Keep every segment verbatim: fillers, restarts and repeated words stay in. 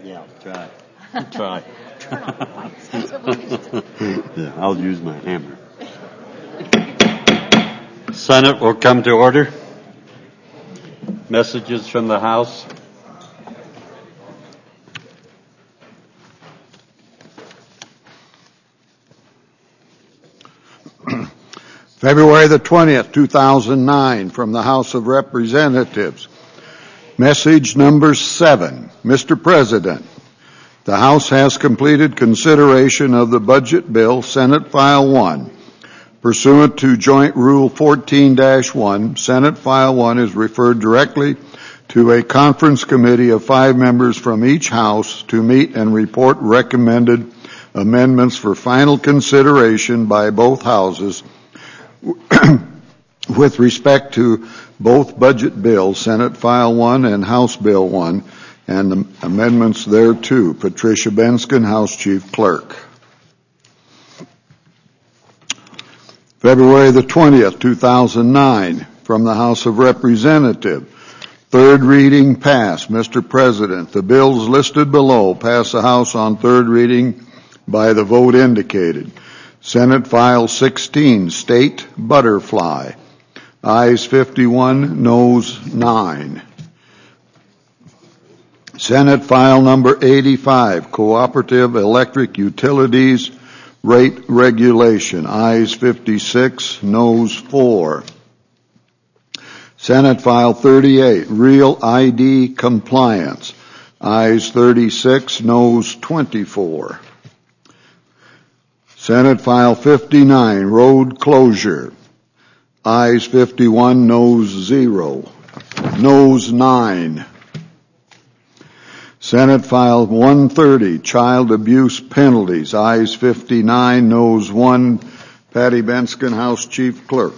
Yeah, try. Try. Turn on the lights. That's what we used to. Yeah, I'll use my hammer. Senate will come to order. Messages from the House. February the twentieth, two thousand nine, from the House of Representatives. Message number seven. Mister President, the House has completed consideration of the budget bill, Senate File one. Pursuant to Joint Rule fourteen dash one, Senate File one is referred directly to a conference committee of five members from each House to meet and report recommended amendments for final consideration by both Houses with respect to both budget bills, Senate File one and House Bill one, and the amendments thereto. Patricia Bensken, House Chief Clerk. February the twentieth, two thousand nine, from the House of Representatives. Third reading passed. Mister President, the bills listed below pass the House on third reading by the vote indicated. Senate File sixteen, State Butterfly. Ayes fifty-one, noes nine. Senate File number eighty-five, Cooperative Electric Utilities Rate Regulation. Ayes fifty-six, noes four. Senate File thirty-eight, Real I D Compliance. Ayes thirty-six, noes twenty-four. Senate File fifty-nine, Road Closure. Ayes fifty-one, noes zero. Noes nine. Senate File one thirty, Child Abuse Penalties. Ayes fifty-nine, noes one. Patty Bensken, House Chief Clerk.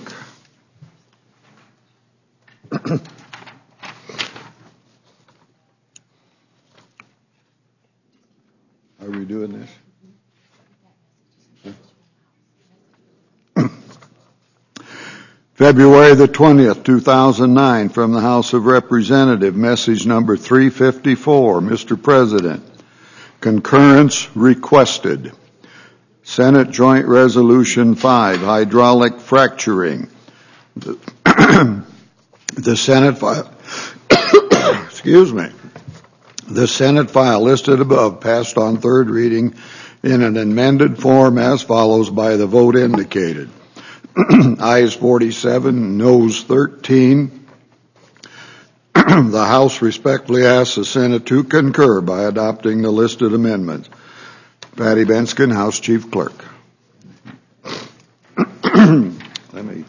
Are we doing this? February the twentieth, two thousand nine, from the House of Representatives, message number three fifty-four. Mister President, concurrence requested. Senate Joint Resolution five, hydraulic fracturing. The, the Senate file, excuse me, the Senate file listed above passed on third reading in an amended form as follows by the vote indicated. Ayes forty-seven, noes thirteen. The House respectfully asks the Senate to concur by adopting the listed amendments. Patty Bensken, House Chief Clerk. Let me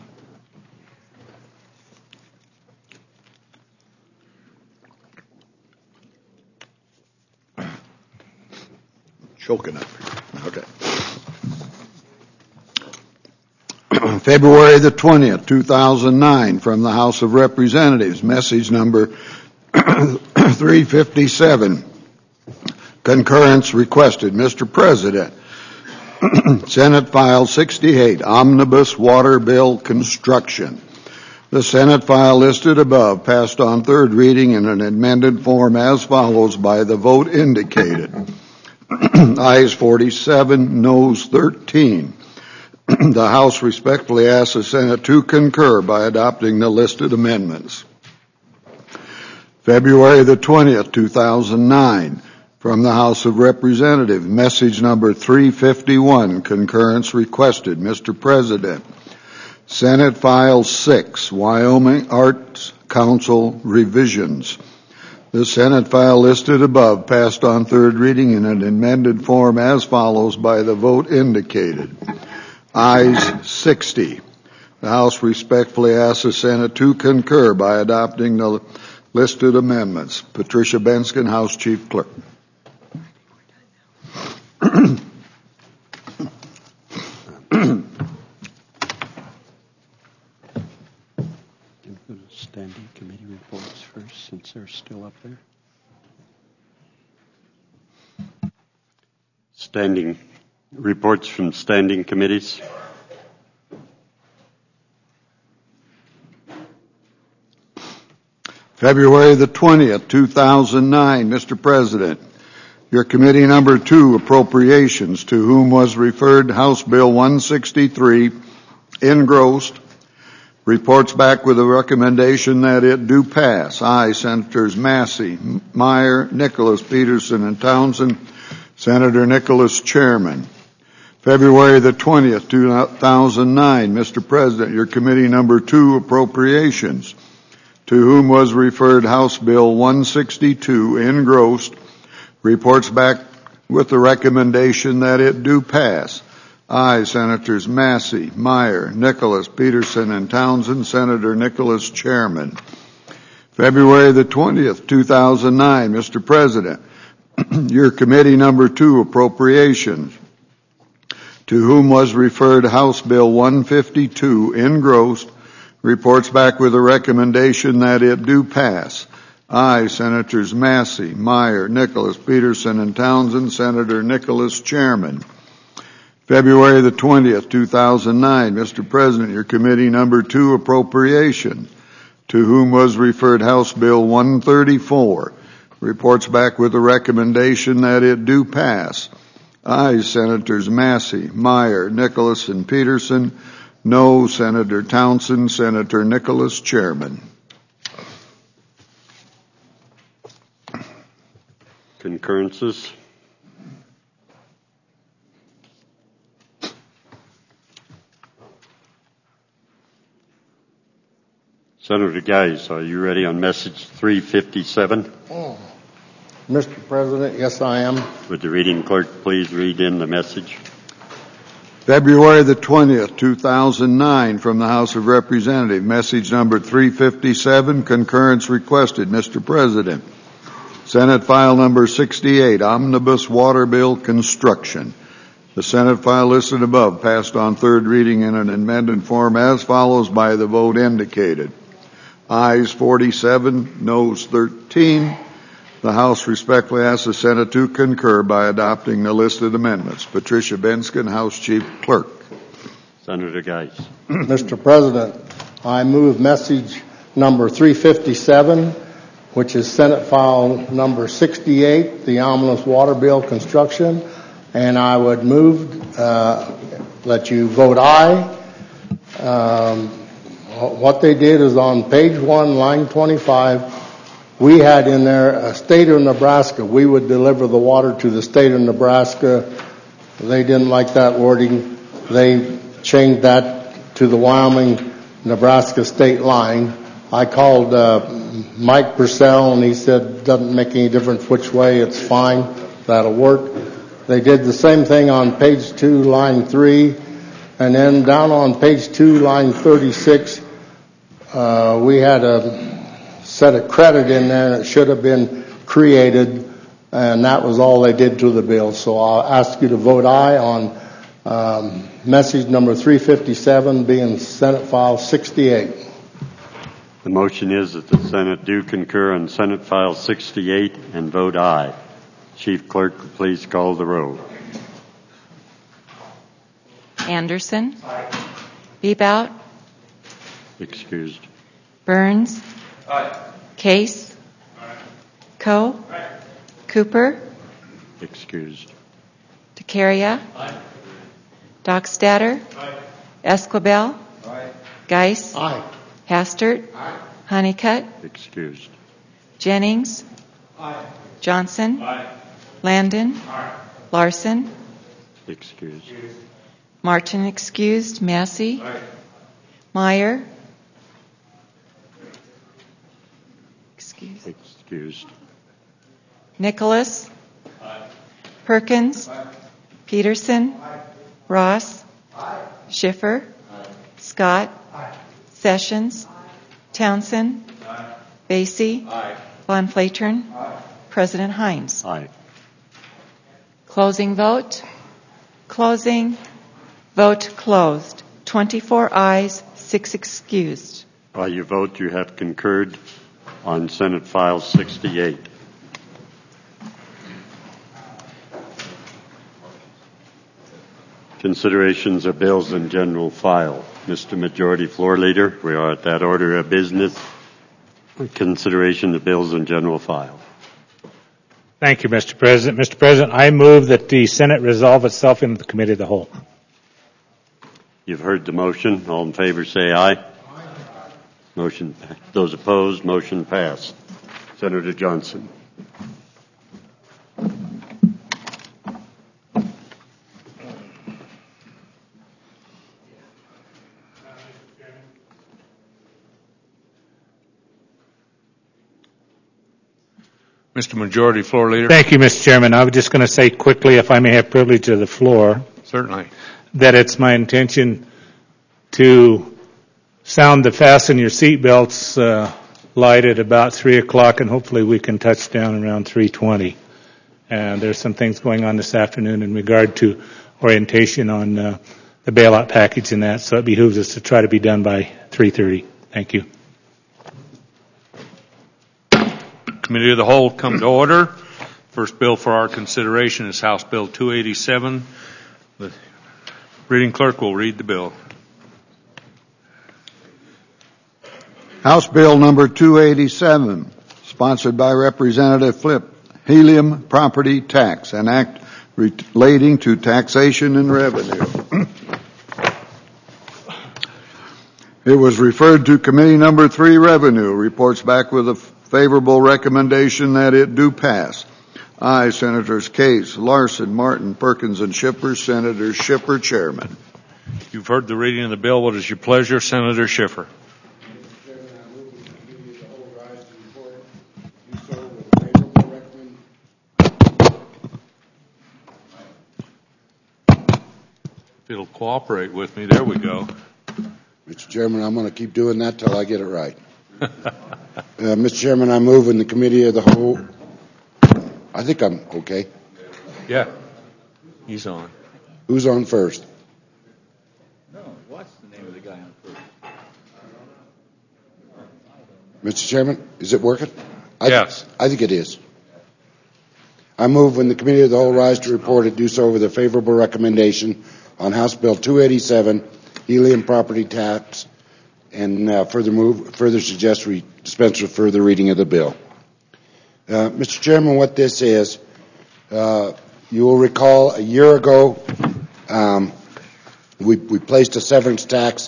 choking up here. Okay. February the twentieth, two thousand nine, from the House of Representatives, message number three fifty-seven. Concurrence requested. Mister President, Senate File sixty-eight, Omnibus Water Bill Construction. The Senate file listed above passed on third reading in an amended form as follows by the vote indicated. Ayes forty-seven, noes thirteen. The House respectfully asks the Senate to concur by adopting the listed amendments. February the twentieth, two thousand nine, from the House of Representatives, message number three fifty-one, concurrence requested. Mister President, Senate File six, Wyoming Arts Council revisions. The Senate file listed above passed on third reading in an amended form as follows by the vote indicated. Ayes sixty. The House respectfully asks the Senate to concur by adopting the listed amendments. Patricia Bensken, House Chief Clerk. Standing committee reports first, since they're still up there. Standing reports from standing committees. February the twentieth, two thousand nine, Mister President. Your committee number two, appropriations, to whom was referred House Bill one sixty-three, engrossed, reports back with a recommendation that it do pass. Aye, Senators Massey, Meyer, Nicholas, Peterson, and Townsend. Senator Nicholas, Chairman. February the twentieth, two thousand nine, Mister President, your committee number two, appropriations, to whom was referred House Bill one sixty-two, engrossed, reports back with the recommendation that it do pass. Aye, Senators Massey, Meyer, Nicholas, Peterson, and Townsend. Senator Nicholas, Chairman. February the twentieth, two thousand nine, Mister President, your committee number two, appropriations, to whom was referred House Bill one fifty-two, engrossed, reports back with a recommendation that it do pass. Aye, Senators Massey, Meyer, Nicholas, Peterson, and Townsend. Senator Nicholas, Chairman. February the twentieth, two thousand nine, Mister President, your committee number two, appropriations, to whom was referred House Bill one thirty-four, reports back with a recommendation that it do pass. Aye, Senators Massey, Meyer, Nicholas, and Peterson. No, Senator Townsend. Senator Nicholas, Chairman. Concurrences. Senator Geis, are you ready on message three fifty-seven? Oh. Mister President, yes, I am. Would the reading clerk please read in the message? February the twentieth, two thousand nine, from the House of Representatives, message number three fifty-seven, concurrence requested. Mister President, Senate file number sixty-eight, omnibus water bill construction. The Senate file listed above passed on third reading in an amended form as follows by the vote indicated. Ayes forty-seven, noes thirteen. The House respectfully asks the Senate to concur by adopting the listed amendments. Patricia Benskin, House Chief Clerk. Senator Geis. Mister President, I move message number three fifty-seven, which is Senate file number sixty-eight, the omnibus water bill construction, and I would move uh, that you vote aye. Um, what they did is on page one, line twenty-five, we had in there a state of Nebraska. We would deliver the water to the state of Nebraska. They didn't like that wording. They changed that to the Wyoming-Nebraska state line. I called uh, Mike Purcell, and he said, doesn't make any difference which way, it's fine, that'll work. They did the same thing on page two, line three, and then down on page two, line thirty-six, uh, we had a set of credit in there, and it should have been created, and that was all they did to the bill. So I'll ask you to vote aye on um, message number three fifty-seven, being Senate file sixty-eight. The motion is that the Senate do concur on Senate file sixty-eight and vote aye. Chief Clerk, please call the roll. Anderson. Aye. Bebout. Excused. Burns. Aye. Case. Aye. Coe. Aye. Cooper. Excused. DeCaria. Aye. Dockstader. Aye. Esquibel. Aye. Geis. Aye. Hastert. Aye. Honeycutt. Excused. Jennings. Aye. Johnson. Aye. Landon. Aye. Larson. Excused. Martin excused. Massey. Aye. Meyer. Excused. Excused. Nicholas. Aye. Perkins. Aye. Peterson. Aye. Ross. Aye. Schiffer. Aye. Scott. Aye. Sessions. Townsend. Aye. Basie. Aye. Von Flatern. Aye. President Hines. Aye. Closing vote. Closing. Vote closed. twenty-four ayes, six excused. By your vote, you have concurred on Senate file sixty-eight. Considerations of bills in general file. Mister Majority Floor Leader, we are at that order of business. Consideration of bills in general file. Thank you, Mister President. Mister President, I move that the Senate resolve itself into the Committee of the Whole. You've heard the motion. All in favor say aye. Aye. Motion. Those opposed, motion passed. Senator Johnson. Mister Majority Floor Leader. Thank you, Mister Chairman. I was just going to say quickly, if I may have privilege of the floor, Certainly. that it's my intention to sound the fasten your seatbelts uh, light at about three o'clock, and hopefully we can touch down around three twenty. And there's some things going on this afternoon in regard to orientation on uh, the bailout package and that, so it behooves us to try to be done by three thirty. Thank you. Committee of the Whole come to order. First bill for our consideration is House Bill two eighty-seven. The reading clerk will read the bill. House Bill number two eighty-seven, sponsored by Representative Flip, Helium Property Tax, an act relating to taxation and revenue. It was referred to Committee number three, Revenue, reports back with a favorable recommendation that it do pass. Aye, Senators Case, Larson, Martin, Perkins, and Schiffer. Senator Schiffer, Chairman. You've heard the reading of the bill. What is your pleasure, Senator Schiffer? If it'll cooperate with me, there we go. Mister Chairman, I'm going to keep doing that till I get it right. uh, Mister Chairman, I move in the Committee of the Whole. I think I'm okay. Yeah, he's on. Who's on first? No, what's the name of the guy on first? Mister Chairman, is it working? I Yes. Th- I think it is. I move when the Committee of the Whole rise to report it, do so with a favorable recommendation on House Bill two eighty-seven, helium property tax, and uh, further move, further suggest we dispense with further reading of the bill. Uh, Mister Chairman, what this is, uh, you will recall a year ago, um, we, we placed a severance tax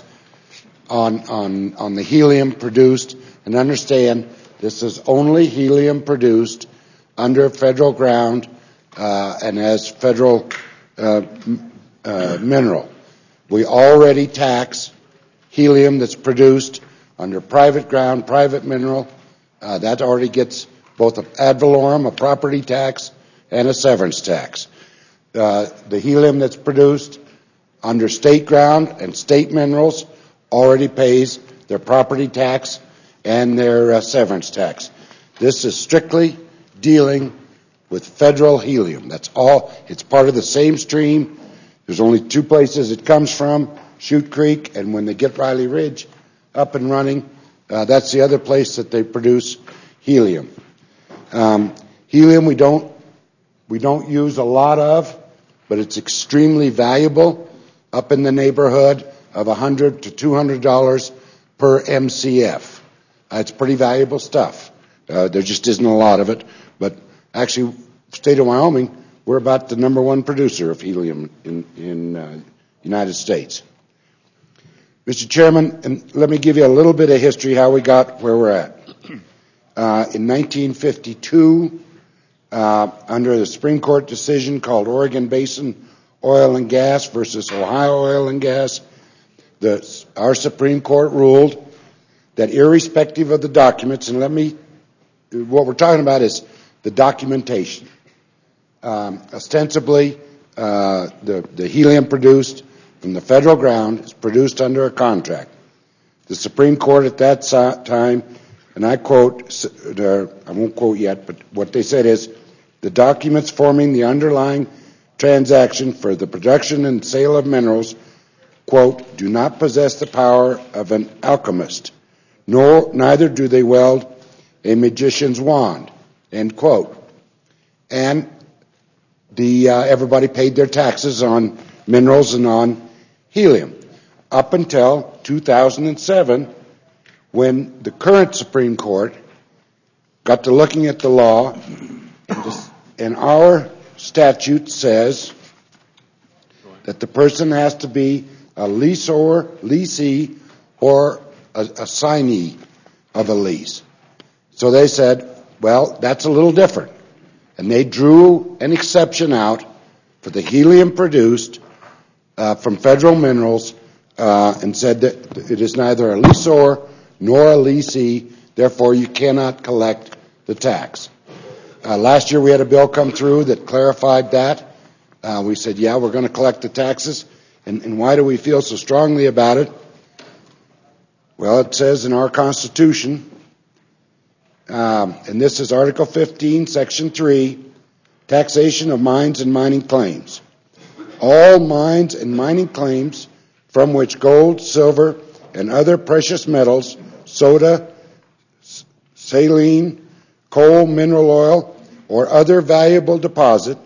on, on, on the helium produced, and understand this is only helium produced under federal ground uh, and as federal uh, uh, mineral. We already tax helium that's produced under private ground, private mineral. Uh, that already gets both an ad valorem, a property tax, and a severance tax. Uh, the helium that's produced under state ground and state minerals already pays their property tax and their uh, severance tax. This is strictly dealing with federal helium. That's all. It's part of the same stream. There's only two places it comes from, Chute Creek, and when they get Riley Ridge up and running, uh, that's the other place that they produce helium. Um, helium we don't we don't use a lot of, but it's extremely valuable, up in the neighborhood of one hundred to two hundred dollars per M C F. Uh, it's pretty valuable stuff. Uh, there just isn't a lot of it, but actually, state of Wyoming, we're about the number one producer of helium in in uh, United States. Mister Chairman, and let me give you a little bit of history how we got where we're at. Uh, in nineteen fifty-two, uh, under the Supreme Court decision called Oregon Basin Oil and Gas versus Ohio Oil and Gas, the, our Supreme Court ruled that irrespective of the documents, and let me, what we're talking about is the documentation. Um, ostensibly, uh, the, the helium produced from the federal ground is produced under a contract. The Supreme Court at that time, and I quote, I won't quote yet, but what they said is, the documents forming the underlying transaction for the production and sale of minerals, quote, do not possess the power of an alchemist, nor neither do they wield a magician's wand, end quote. And the uh, everybody paid their taxes on minerals and on helium up until two thousand seven, when the current Supreme Court got to looking at the law and, and our statute says that the person has to be a leaseor, leasee, or a, a signee of a lease. So they said, well, that's a little different. And they drew an exception out for the helium produced uh, from Federal Minerals uh, and said that it is neither a leaseor nor a leasee, therefore you cannot collect the tax. Uh, last year we had a bill come through that clarified that. Uh, we said, yeah, we're going to collect the taxes. And, and why do we feel so strongly about it? Well, it says in our Constitution, um, and this is Article fifteen, Section three, taxation of mines and mining claims. All mines and mining claims from which gold, silver, and other precious metals, soda, saline, coal, mineral oil, or other valuable deposit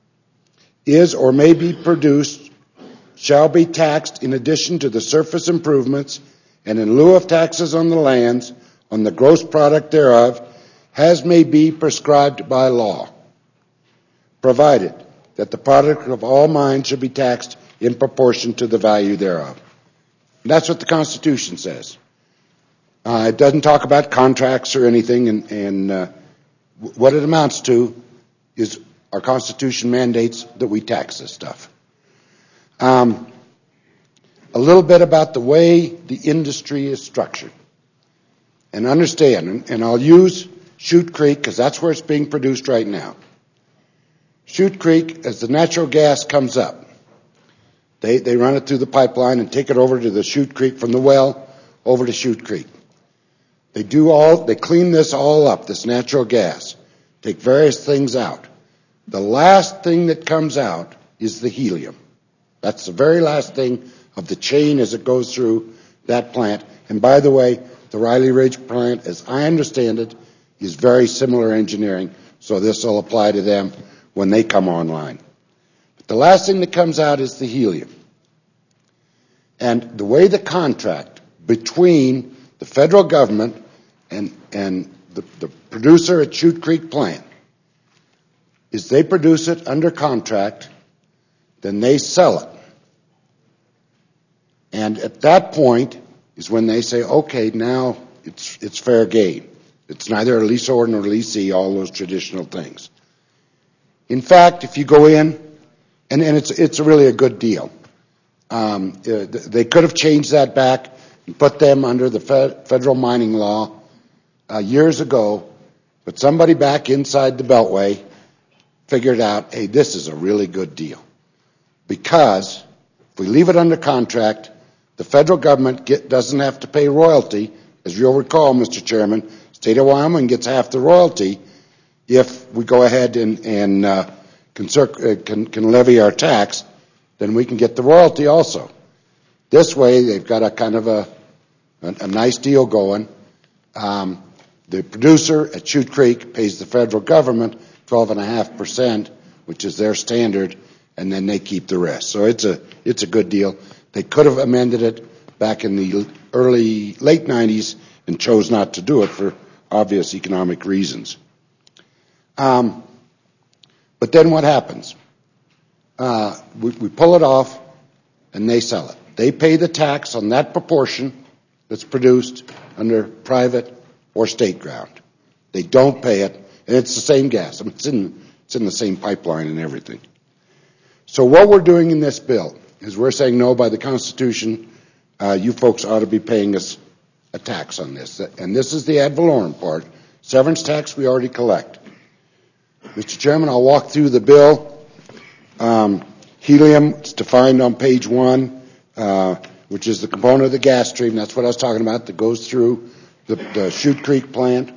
is or may be produced shall be taxed in addition to the surface improvements and in lieu of taxes on the lands, on the gross product thereof, as may be prescribed by law, provided that the product of all mines should be taxed in proportion to the value thereof. And that's what the Constitution says. Uh, it doesn't talk about contracts or anything, and, and uh, what it amounts to is our Constitution mandates that we tax this stuff. Um, a little bit about the way the industry is structured. And understand, and, and I'll use Chute Creek because that's where it's being produced right now. Chute Creek, as the natural gas comes up, they, they run it through the pipeline and take it over to the Chute Creek from the well over to Chute Creek. They do all, they clean this all up, this natural gas, take various things out. The last thing that comes out is the helium. That's the very last thing of the chain as it goes through that plant. And by the way, the Riley Ridge plant, as I understand it, is very similar engineering, so this will apply to them when they come online. But the last thing that comes out is the helium. And the way the contract between the federal government and, and the, the producer at Chute Creek plant is they produce it under contract, then they sell it. And at that point is when they say, okay, now it's, it's fair game. It's neither a leaseor nor leasee, all those traditional things. In fact, if you go in, and, and it's, it's really a good deal. Um, uh, they could have changed that back and put them under the fed, federal mining law uh, years ago, but somebody back inside the Beltway figured out, hey, this is a really good deal. Because if we leave it under contract, the federal government get, doesn't have to pay royalty. As you'll recall, Mister Chairman, state of Wyoming gets half the royalty if we go ahead and, and uh, can, uh, can, can levy our tax, then we can get the royalty also. This way, they've got a kind of a, a, a nice deal going. Um, the producer at Chute Creek pays the federal government twelve point five percent, which is their standard, and then they keep the rest. So it's a, it's a good deal. They could have amended it back in the early, late nineties and chose not to do it for obvious economic reasons. Um, but then what happens? Uh, we, we pull it off and they sell it. They pay the tax on that proportion that's produced under private or state ground. They don't pay it, and it's the same gas. I mean, it's in, it's in the same pipeline and everything. So what we're doing in this bill is we're saying, no, by the Constitution, uh, you folks ought to be paying us a tax on this. And this is the ad valorem part. Severance tax we already collect. Mister Chairman, I'll walk through the bill. Um, helium, it's defined on page one, uh, which is the component of the gas stream. That's what I was talking about that goes through the, the Chute Creek plant.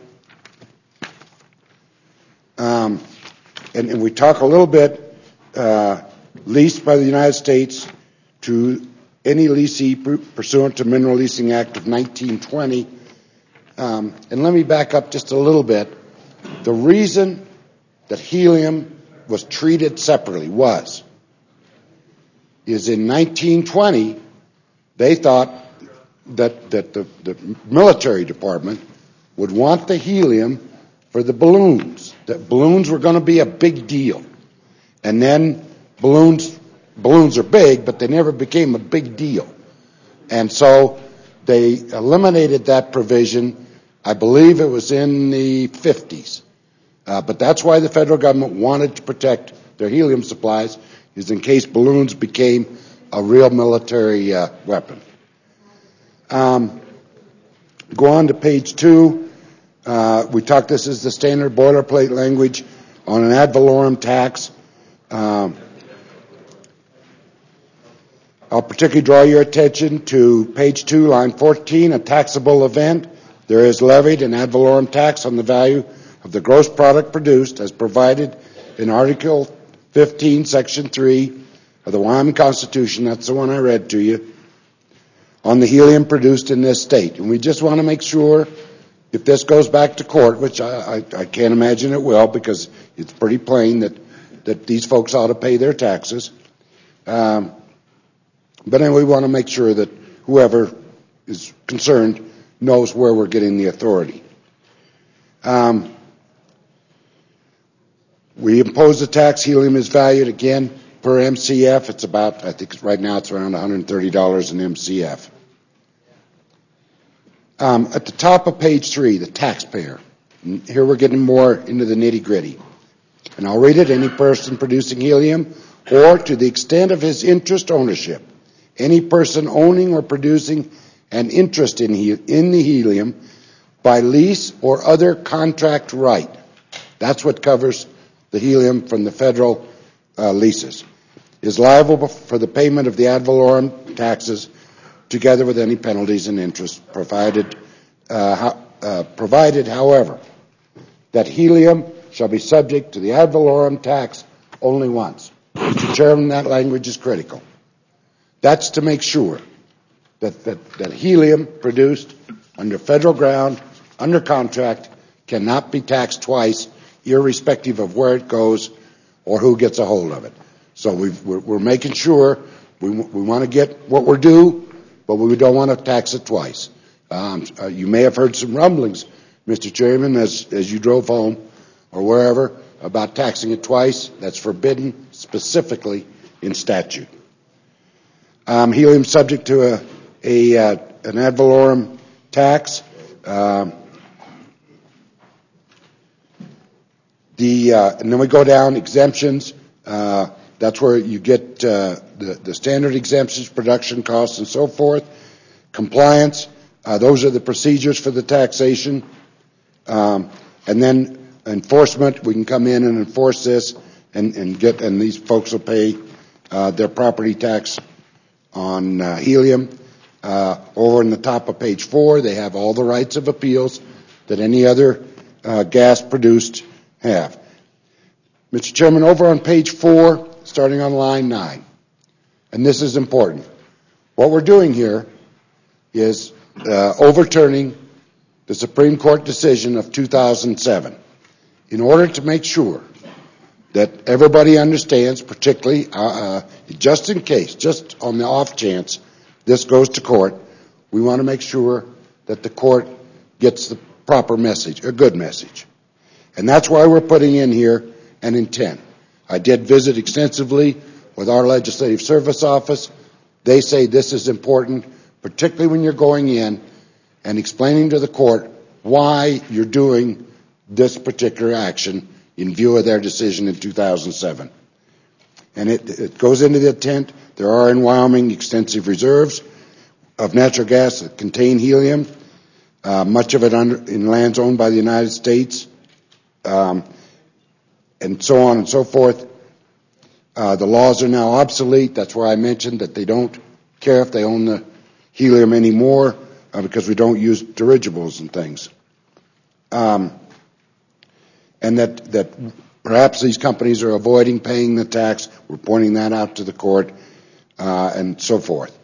Um, and, and we talk a little bit, uh, leased by the United States to any leasee pursuant to Mineral Leasing Act of nineteen twenty. Um, and let me back up just a little bit. The reason that helium was treated separately was, is in nineteen twenty, they thought that, that the, the military department would want the helium for the balloons that balloons were going to be a big deal. And then balloons, balloons are big, but they never became a big deal. And so they eliminated that provision. I believe it was in the fifties. Uh, but that's why the federal government wanted to protect their helium supplies, is in case balloons became a real military uh, weapon. Um, go on to page two. Uh, we talked, this is the standard boilerplate language on an ad valorem tax. Um, I'll particularly draw your attention to page two, line fourteen, a taxable event. There is levied an ad valorem tax on the value of the gross product produced as provided in Article fifteen, Section three of the Wyoming Constitution. That's the one I read to you, on the helium produced in this state. And we just want to make sure, if this goes back to court, which I, I, I can't imagine it will, because it's pretty plain that, that these folks ought to pay their taxes. Um, but anyway, we want to make sure that whoever is concerned knows where we're getting the authority. Um, we impose the tax. Helium is valued, again, per M C F. It's about, I think right now it's around one hundred thirty dollars an M C F. Um, at the top of page three, the taxpayer. And here we're getting more into the nitty-gritty. And I'll read it. Any person producing helium, or to the extent of his interest ownership, any person owning or producing an interest in, he- in the helium by lease or other contract right. That's what covers the helium from the federal uh, leases, is liable for the payment of the ad valorem taxes together with any penalties and interest, provided, uh, ho- uh, provided, however, that helium shall be subject to the ad valorem tax only once. Mister Chairman, that language is critical. That's to make sure that, that, that helium produced under federal ground, under contract, cannot be taxed twice, irrespective of where it goes or who gets a hold of it. So we've, we're, we're making sure we, we want to get what we're due, but we don't want to tax it twice. Um, uh, you may have heard some rumblings, Mister Chairman, as, as you drove home or wherever, about taxing it twice. That's forbidden specifically in statute. Um, helium subject to a, a uh, an ad valorem tax. Um, the uh, and then we go down exemptions. Uh, that's where you get uh, the the standard exemptions, production costs, and so forth. Compliance. Uh, those are the procedures for the taxation. Um, and then enforcement. We can come in and enforce this, and, and get and these folks will pay uh, their property tax on uh, helium. Uh, over in the top of page four, they have all the rights of appeals that any other uh, gas produced have. Mister Chairman, over on page four, starting on line nine, and this is important. What we're doing here is uh, overturning the Supreme Court decision of two thousand seven in order to make sure that everybody understands, particularly uh, uh, just in case, just on the off chance this goes to court, we want to make sure that the court gets the proper message, a good message. And that's why we're putting in here an intent. I did visit extensively with our Legislative Service Office. They say this is important, particularly when you're going in and explaining to the court why you're doing this particular action in view of their decision in two thousand seven. And it, it goes into the intent. There are in Wyoming extensive reserves of natural gas that contain helium, uh, much of it under, in lands owned by the United States, um, and so on and so forth. Uh, the laws are now obsolete. That's where I mentioned that they don't care if they own the helium anymore uh, because we don't use dirigibles and things. Um, and that, that perhaps these companies are avoiding paying the tax. We're pointing that out to the court, uh, and so forth.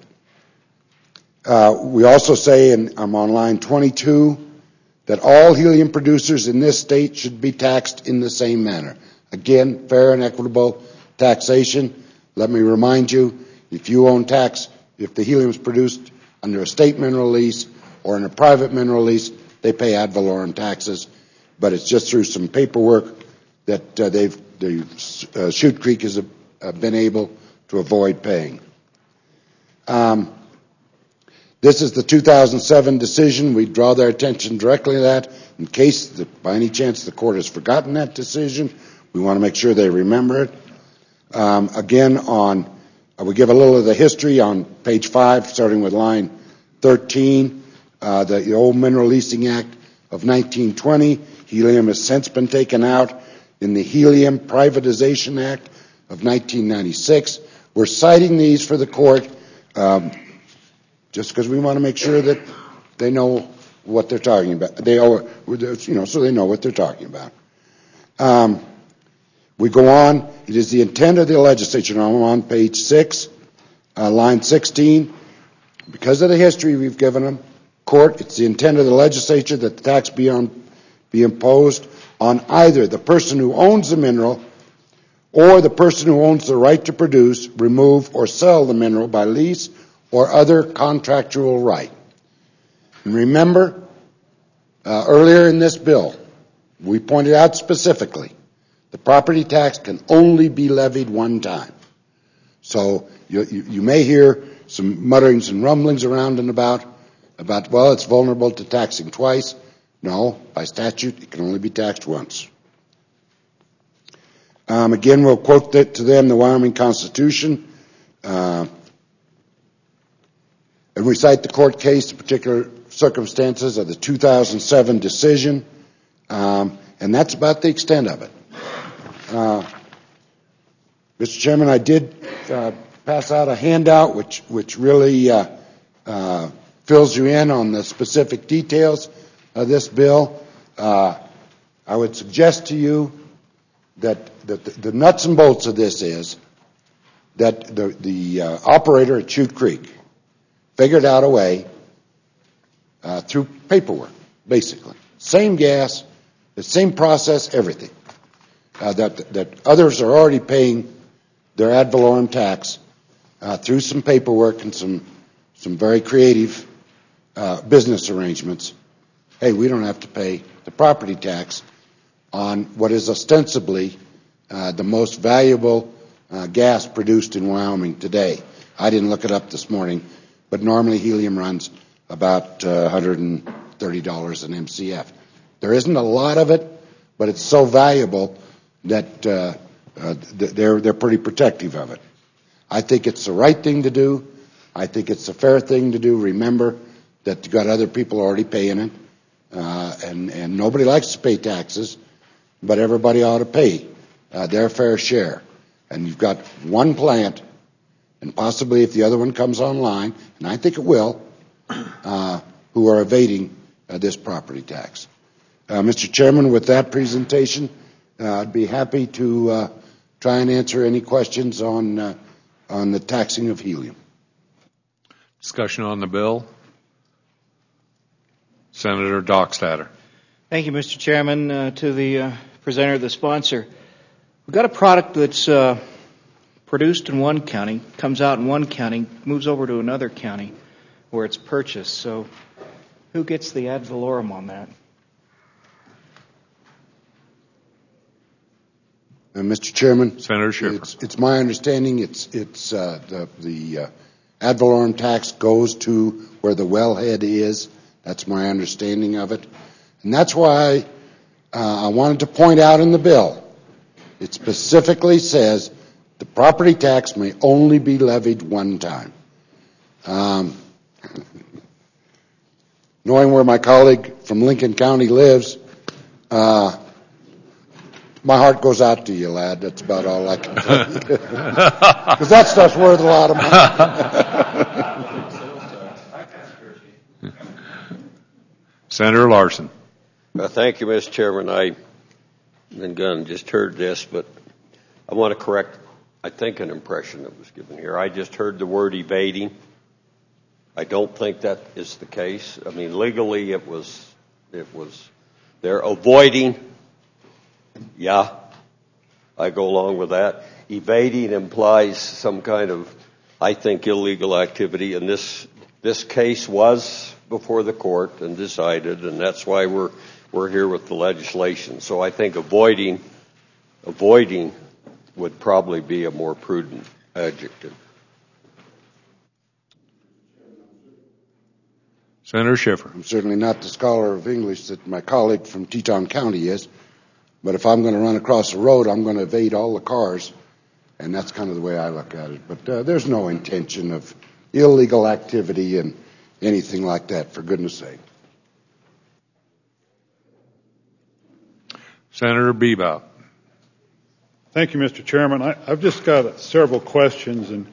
Uh, we also say, and I'm on line twenty-two, that all helium producers in this state should be taxed in the same manner. Again, fair and equitable taxation. Let me remind you, if you own tax, if the helium is produced under a state mineral lease or in a private mineral lease, they pay ad valorem taxes, but it's just through some paperwork that uh, they've, they've uh, Chute Creek has uh, been able to avoid paying. Um, this is the two thousand seven decision. We draw their attention directly to that in case, the, by any chance, the court has forgotten that decision. We want to make sure they remember it. Um, again, on uh, we give a little of the history on page five, starting with line thirteen. Uh, the, the old Mineral Leasing Act of nineteen twenty. Helium has since been taken out in the Helium Privatization Act of nineteen ninety-six. We're citing these for the court um, just because we want to make sure that they know what they're talking about. They, are, you know, so they know what they're talking about. Um, we go on. It is the intent of the legislature. Now I'm on page six, uh, line sixteen. Because of the history we've given them, court, it's the intent of the legislature that the tax be on be imposed on either the person who owns the mineral or the person who owns the right to produce, remove, or sell the mineral by lease or other contractual right. And remember, uh, earlier in this bill, we pointed out specifically the property tax can only be levied one time. So you, you, you may hear some mutterings and rumblings around and about, about, well, it's vulnerable to taxing twice. No, by statute, it can only be taxed once. Um, again, we'll quote that to them, the Wyoming Constitution, uh, and we cite the court case, the particular circumstances of the two thousand seven decision, um, and that's about the extent of it. Uh, Mister Chairman, I did uh, pass out a handout which, which really uh, uh, fills you in on the specific details of this bill. Uh, I would suggest to you that, that the, the nuts and bolts of this is that the, the uh, operator at Chute Creek figured out a way uh, through paperwork, basically. Same gas, the same process, everything. Uh, that, that others are already paying their ad valorem tax uh, through some paperwork and some, some very creative uh, business arrangements. Hey, we don't have to pay the property tax on what is ostensibly uh, the most valuable uh, gas produced in Wyoming today. I didn't look it up this morning, but normally helium runs about uh, one hundred thirty dollars an M C F. There isn't a lot of it, but it's so valuable that uh, uh, they're, they're pretty protective of it. I think it's the right thing to do. I think it's a fair thing to do. Remember that you've got other people already paying it, uh, and, and nobody likes to pay taxes, but everybody ought to pay uh, their fair share. And you've got one plant, and possibly if the other one comes online, and I think it will, uh, who are evading uh, this property tax. Uh, Mister Chairman, with that presentation, uh, I'd be happy to uh, try and answer any questions on, uh, on the taxing of helium. Discussion on the bill. Senator Dockstader. Thank you, Mister Chairman. Uh, to the uh, presenter, the sponsor. We've got a product that's uh, produced in one county, comes out in one county, moves over to another county where it's purchased. So who gets the ad valorem on that? Uh, Mister Chairman, Senator Schiffer. It's, it's my understanding it's, it's uh, the, the uh, ad valorem tax goes to where the wellhead is. That's my understanding of it. And that's why uh, I wanted to point out in the bill, it specifically says the property tax may only be levied one time. Um, knowing where my colleague from Lincoln County lives, uh, my heart goes out to you, lad. That's about all I can tell you. Because that stuff's worth a lot of money. Senator Larson. Uh, thank you, Mister Chairman. I, and Gunn, just heard this, but I want to correct, I think, an impression that was given here. I just heard the word evading. I don't think that is the case. I mean, legally, it was, it was, they're avoiding. Yeah, I go along with that. Evading implies some kind of, I think, illegal activity, and this this case was before the court and decided, and that's why we're we're here with the legislation. So I think avoiding avoiding would probably be a more prudent adjective. Senator Schiffer. I'm certainly not the scholar of English that my colleague from Teton County is, but if I'm going to run across the road, I'm going to evade all the cars, and that's kind of the way I look at it. But uh, there's no intention of illegal activity and anything like that, for goodness sake. Senator Bebout. Thank you, Mister Chairman. I, I've just got several questions, and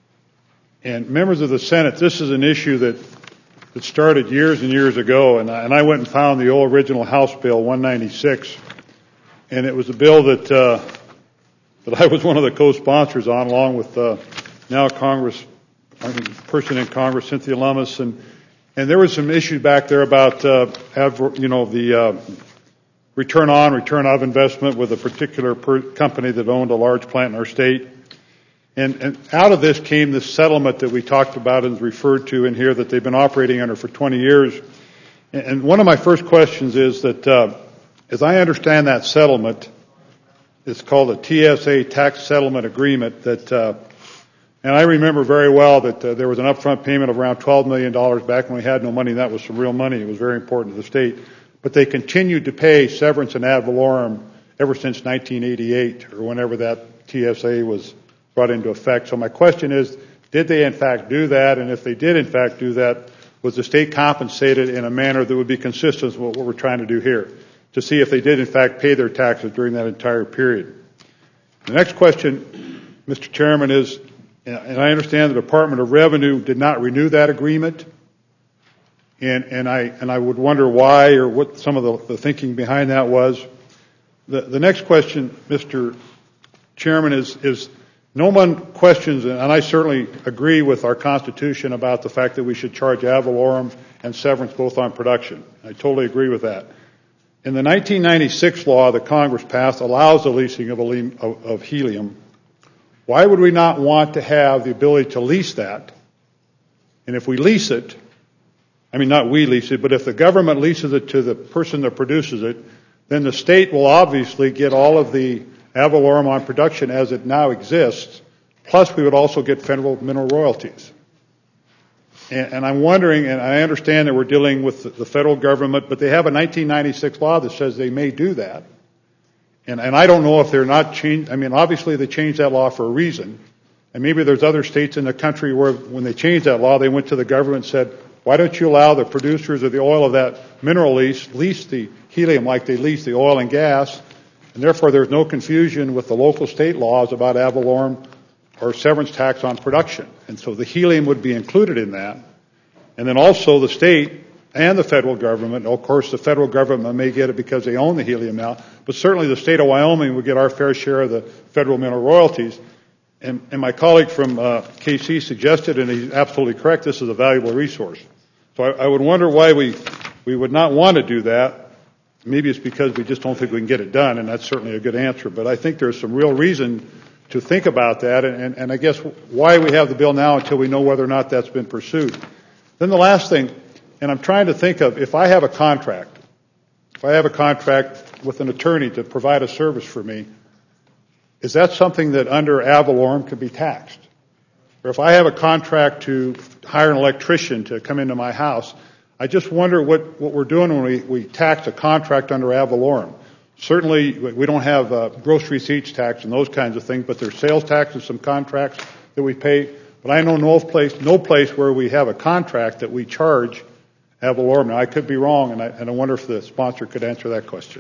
and members of the Senate, this is an issue that that started years and years ago, and I, and I went and found the old original House Bill one ninety-six, and it was a bill that uh, that I was one of the co-sponsors on, along with uh, now Congress, I mean, person in Congress, Cynthia Lummis, and and there was some issue back there about uh, adver- you know the uh, return on, return of investment with a particular per- company that owned a large plant in our state. And, and out of this came this settlement that we talked about and is referred to in here that they've been operating under for twenty years. And, and one of my first questions is that, uh, as I understand that settlement, it's called a T S A tax settlement agreement that, uh, and I remember very well that uh, there was an upfront payment of around twelve million dollars back when we had no money, and that was some real money. It was very important to the state. But they continued to pay severance and ad valorem ever since nineteen eighty-eight, or whenever that T S A was brought into effect. So my question is, did they in fact do that? And if they did in fact do that, was the state compensated in a manner that would be consistent with what we're trying to do here, to see if they did in fact pay their taxes during that entire period? The next question, Mister Chairman, is, and I understand the Department of Revenue did not renew that agreement, and, and I and I would wonder why, or what some of the, the thinking behind that was. The, the next question, Mister Chairman, is is no one questions, and I certainly agree with our Constitution about the fact that we should charge ad valorem and severance both on production. I totally agree with that. In the nineteen ninety-six law that Congress passed allows the leasing of, of, of helium. Why would we not want to have the ability to lease that? And if we lease it, I mean not we lease it, but if the government leases it to the person that produces it, then the state will obviously get all of the ad valorem on production as it now exists, plus we would also get federal mineral royalties. And, and I'm wondering, and I understand that we're dealing with the, the federal government, but they have a nineteen ninety-six law that says they may do that. And, and I don't know if they're not changed. I mean, obviously they changed that law for a reason. And maybe there's other states in the country where when they changed that law, they went to the government and said, why don't you allow the producers of the oil of that mineral lease, lease the helium like they lease the oil and gas, and therefore there's no confusion with the local state laws about ad valorem or severance tax on production. And so the helium would be included in that. And then also the state and the federal government, of course the federal government may get it because they own the helium now, but certainly the state of Wyoming would get our fair share of the federal mineral royalties. And, and my colleague from uh, K C suggested, and he's absolutely correct, this is a valuable resource. So I, I would wonder why we, we would not want to do that. Maybe it's because we just don't think we can get it done, and that's certainly a good answer. But I think there's some real reason to think about that, and, and, and I guess why we have the bill now until we know whether or not that's been pursued. Then the last thing, and I'm trying to think of, if I have a contract, if I have a contract with an attorney to provide a service for me, is that something that under ad valorem could be taxed? Or if I have a contract to hire an electrician to come into my house, I just wonder what, what we're doing when we, we tax a contract under ad valorem. Certainly, we don't have uh, gross receipts tax and those kinds of things, but there's sales tax and some contracts that we pay. But I know no place, no place where we have a contract that we charge ad valorem. Now, I could be wrong, and I, and I wonder if the sponsor could answer that question.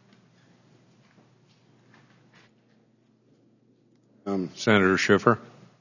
Um, Senator Schiffer.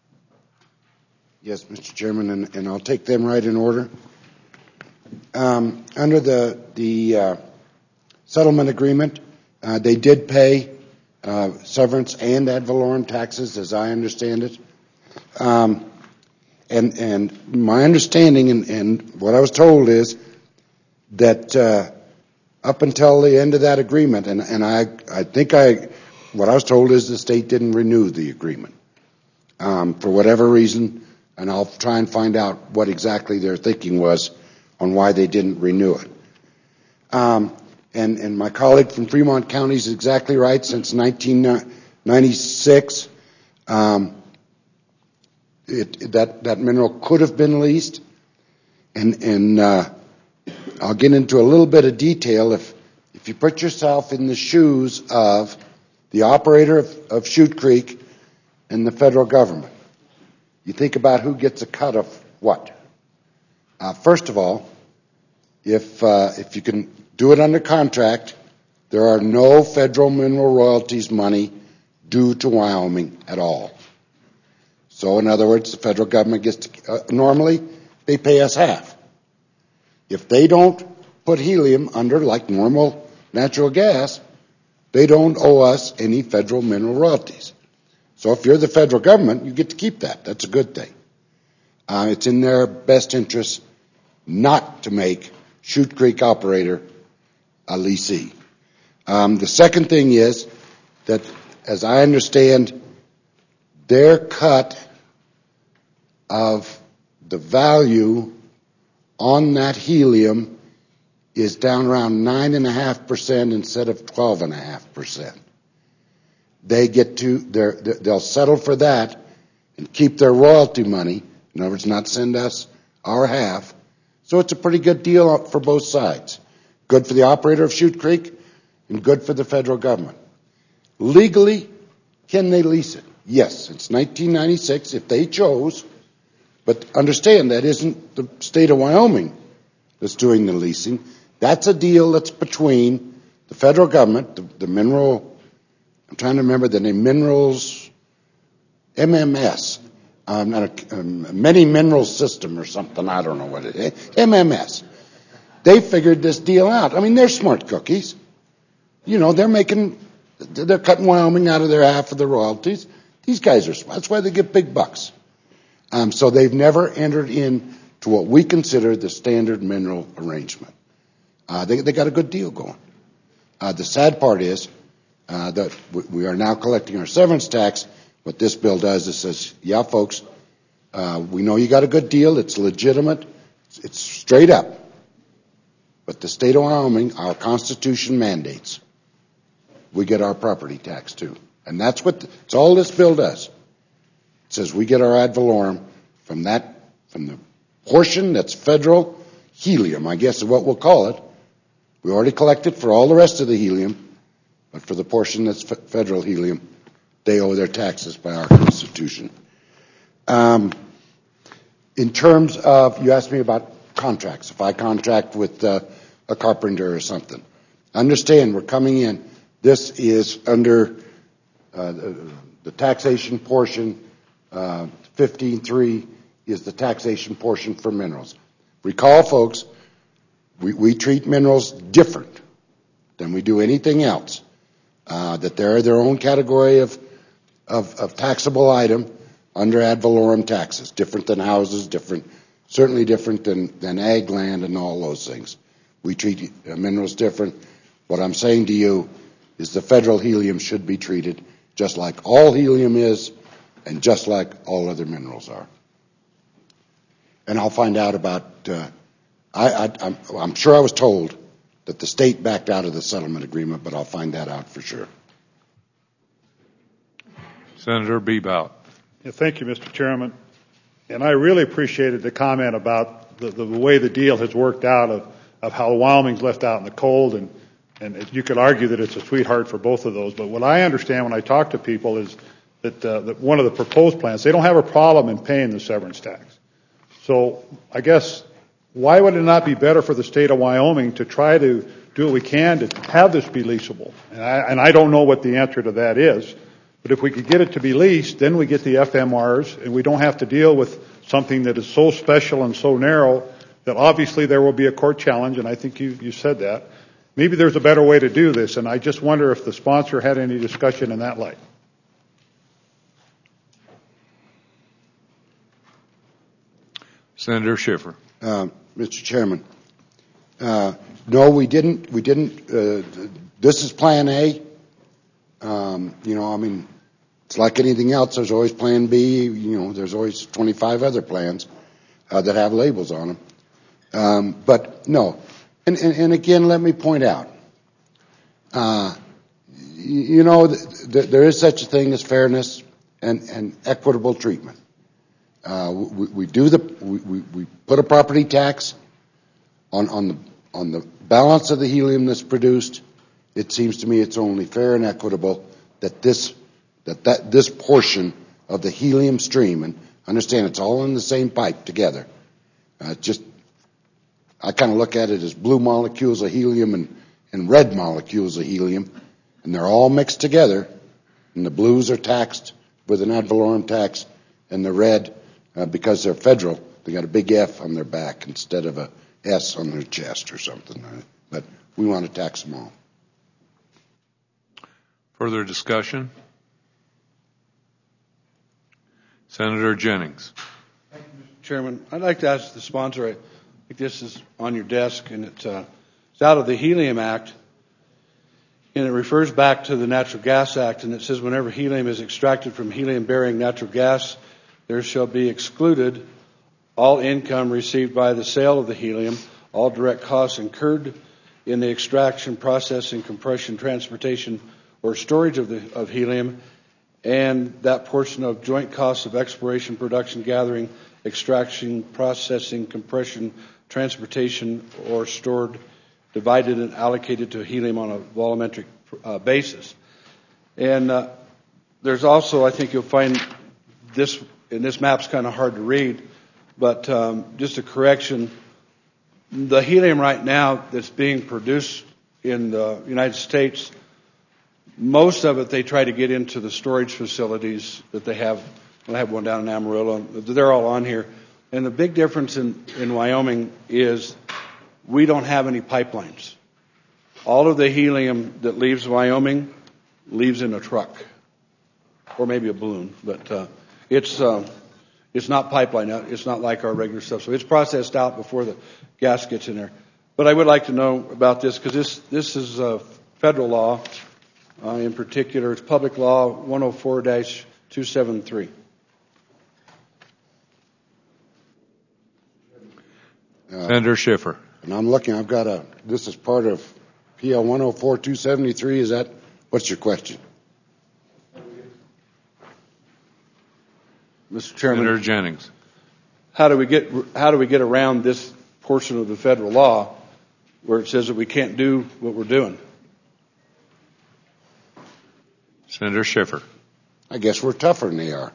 Yes, Mister Chairman, and, and I'll take them right in order. Um, under the the uh, settlement agreement, uh, they did pay uh, severance and ad valorem taxes, as I understand it. Um, and and my understanding and, and what I was told is that uh, up until the end of that agreement, and, and I I think I what I was told is the state didn't renew the agreement um, for whatever reason. And I'll try and find out what exactly their thinking was on why they didn't renew it. Um, and, and my colleague from Fremont County is exactly right, since nineteen ninety-six, um, it, that, that mineral could have been leased. And, and uh, I'll get into a little bit of detail. If, if you put yourself in the shoes of the operator of, of Chute Creek and the federal government, you think about who gets a cut of what. Uh, first of all, if, uh, if you can do it under contract, there are no federal mineral royalties money due to Wyoming at all. So in other words, the federal government gets to, uh, normally they pay us half. If they don't put helium under like normal natural gas, they don't owe us any federal mineral royalties. So if you're the federal government, you get to keep that. That's a good thing. Uh, it's in their best interest not to make Chute Creek operator a leasee. Um, the second thing is that, as I understand, their cut of the value on that helium is down around nine and a half percent instead of twelve and a half percent. They get to, they're, they'll settle for that and keep their royalty money. In other words, not send us our half. So it's a pretty good deal for both sides. Good for the operator of Chute Creek and good for the federal government. Legally, can they lease it? Yes, it's nineteen ninety-six if they chose. But understand, that isn't the state of Wyoming that's doing the leasing. That's a deal that's between the federal government, the, the mineral, I'm trying to remember the name, Minerals, M M S, um, not a, um, Many Minerals System or something, I don't know what it is, M M S. They figured this deal out. I mean, they're smart cookies. You know, they're making, they're cutting Wyoming out of their half of the royalties. These guys are smart. That's why they get big bucks. Um, so they've never entered into what we consider the standard mineral arrangement. Uh, they, they got a good deal going. Uh, the sad part is uh, that we, we are now collecting our severance tax. What this bill does is says, yeah, folks, uh, we know you got a good deal. It's legitimate. It's, it's straight up. But the state of Wyoming, our Constitution mandates, we get our property tax too. And that's what, the, it's all this bill does. It says we get our ad valorem from that, from the portion that's federal helium, I guess is what we'll call it. We already collected for all the rest of the helium, but for the portion that's f- federal helium, they owe their taxes by our Constitution. Um, in terms of, you asked me about contracts. If I contract with uh, a carpenter or something, understand we're coming in. This is under uh, the, the taxation portion. Uh, fifteen three is the taxation portion for minerals. Recall, folks, we, we treat minerals different than we do anything else. Uh, that they're their own category of, of, of taxable item under ad valorem taxes, different than houses, different, certainly different than, than ag land and all those things. We treat uh, minerals different. What I'm saying to you is the federal helium should be treated just like all helium is and just like all other minerals are. And I'll find out about, uh, I, I, I'm, I'm sure I was told that the state backed out of the settlement agreement, but I'll find that out for sure. Senator Bebout. Yeah, thank you, Mister Chairman. And I really appreciated the comment about the, the way the deal has worked out of, of how Wyoming's left out in the cold. And, and you could argue that it's a sweetheart for both of those. But what I understand when I talk to people is that, uh, that one of the proposed plans, they don't have a problem in paying the severance tax. So I guess why would it not be better for the state of Wyoming to try to do what we can to have this be leasable? And I, and I don't know what the answer to that is. But if we could get it to be leased, then we get the F M Rs, and we don't have to deal with something that is so special and so narrow that obviously there will be a court challenge, and I think you, you said that. Maybe there's a better way to do this, and I just wonder if the sponsor had any discussion in that light. Senator Schiffer. Uh, Mister Chairman, uh, no, we didn't. We didn't. Uh, this is Plan A. Um, you know, I mean, it's like anything else. There's always Plan B. You know, there's always twenty-five other plans uh, that have labels on them. Um, but no, and, and, and again, let me point out, Uh, you know, th- th- there is such a thing as fairness and, and equitable treatment. Uh, we, we do the we, we, we put a property tax on on the on the balance of the helium that's produced. It seems to me it's only fair and equitable that this that, that this portion of the helium stream, and understand it's all in the same pipe together. Uh, just I kind of look at it as blue molecules of helium and, and red molecules of helium, and they're all mixed together. And the blues are taxed with an ad valorem tax, and the red, uh, because they're federal, they got a big F on their back instead of a S on their chest or something. But we want to tax them all. Further discussion? Senator Jennings. Thank you, Mister Chairman. I'd like to ask the sponsor, I think this is on your desk, and it's, uh, it's out of the Helium Act, and it refers back to the Natural Gas Act, and it says whenever helium is extracted from helium-bearing natural gas, there shall be excluded all income received by the sale of the helium, all direct costs incurred in the extraction, processing, compression, transportation, or storage of, the, of helium, and that portion of joint costs of exploration, production, gathering, extraction, processing, compression, transportation, or stored, divided and allocated to helium on a volumetric uh, basis. And uh, there's also, I think you'll find this, and this map's kind of hard to read, but um, just a correction, the helium right now that's being produced in the United States, most of it they try to get into the storage facilities that they have. I have one down in Amarillo. They're all on here. And the big difference in, in Wyoming is we don't have any pipelines. All of the helium that leaves Wyoming leaves in a truck or maybe a balloon, but uh, it's uh, it's not pipeline. It's not like our regular stuff. So it's processed out before the gas gets in there. But I would like to know about this because this this is uh, federal law. Uh, in particular, it's Public Law one oh four dash two seventy-three. Uh, Senator Schiffer. And I'm looking, I've got a, this is part of P L one oh four two seventy-three. Is that, what's your question? Mister Chairman, Senator Jennings. how do we get how do we get around this portion of the federal law where it says that we can't do what we're doing? Senator Schiffer. I guess we're tougher than they are.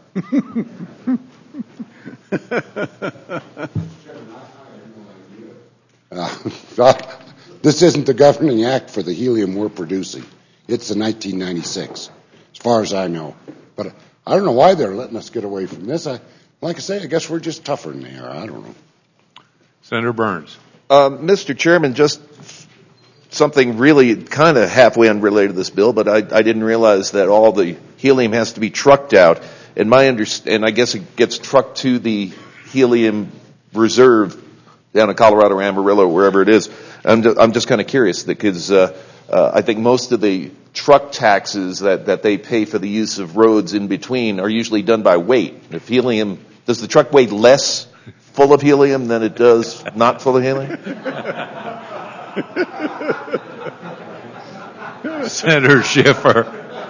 uh, this isn't the governing act for the helium we're producing. It's the nineteen ninety-six, as far as I know. But I don't know why they're letting us get away from this. I, like I say, I guess we're just tougher than they are. I don't know. Senator Burns. Uh, Mister Chairman, just something really kind of halfway unrelated to this bill, but I, I didn't realize that all the helium has to be trucked out. And my underst- and I guess it gets trucked to the helium reserve down in Colorado, Amarillo, wherever it is. I'm just, I'm just kind of curious because uh, uh, I think most of the truck taxes that, that they pay for the use of roads in between are usually done by weight. If helium, does the truck weigh less full of helium than it does not full of helium? Senator Schiffer.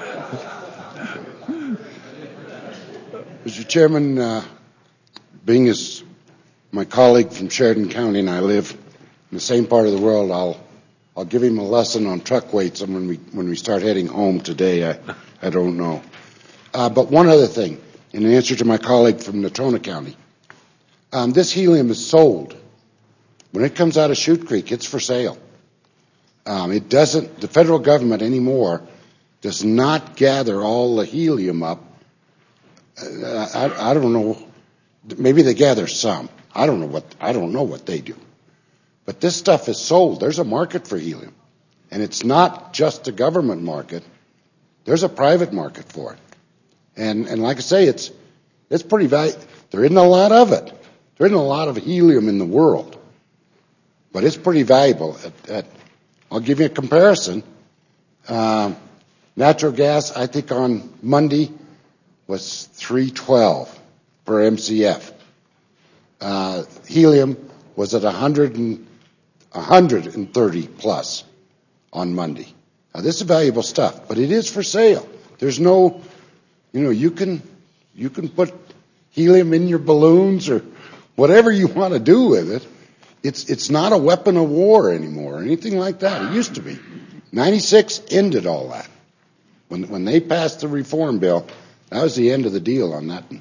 Mister Chairman, uh, being as my colleague from Sheridan County and I live in the same part of the world, I'll I'll give him a lesson on truck weights when we when we start heading home today. I I don't know. Uh, but one other thing, in answer to my colleague from Natona County, um, this helium is sold. When it comes out of Chute Creek, it's for sale. Um, it doesn't. The federal government anymore does not gather all the helium up. Uh, I, I don't know. Maybe they gather some. I don't know what. I don't know what they do. But this stuff is sold. There's a market for helium, and it's not just a government market. There's a private market for it, and and like I say, it's it's pretty valuable. There isn't a lot of it. There isn't a lot of helium in the world, but it's pretty valuable. At, at, I'll give you a comparison. Um, natural gas, I think on Monday, was three twelve per M C F. Uh, helium was at one hundred and one hundred thirty plus on Monday. Now, this is valuable stuff, but it is for sale. There's no, you know, you can, you can put helium in your balloons or whatever you want to do with it. It's, it's not a weapon of war anymore or anything like that. It used to be. ninety-six ended all that. When, when they passed the reform bill, that was the end of the deal on that.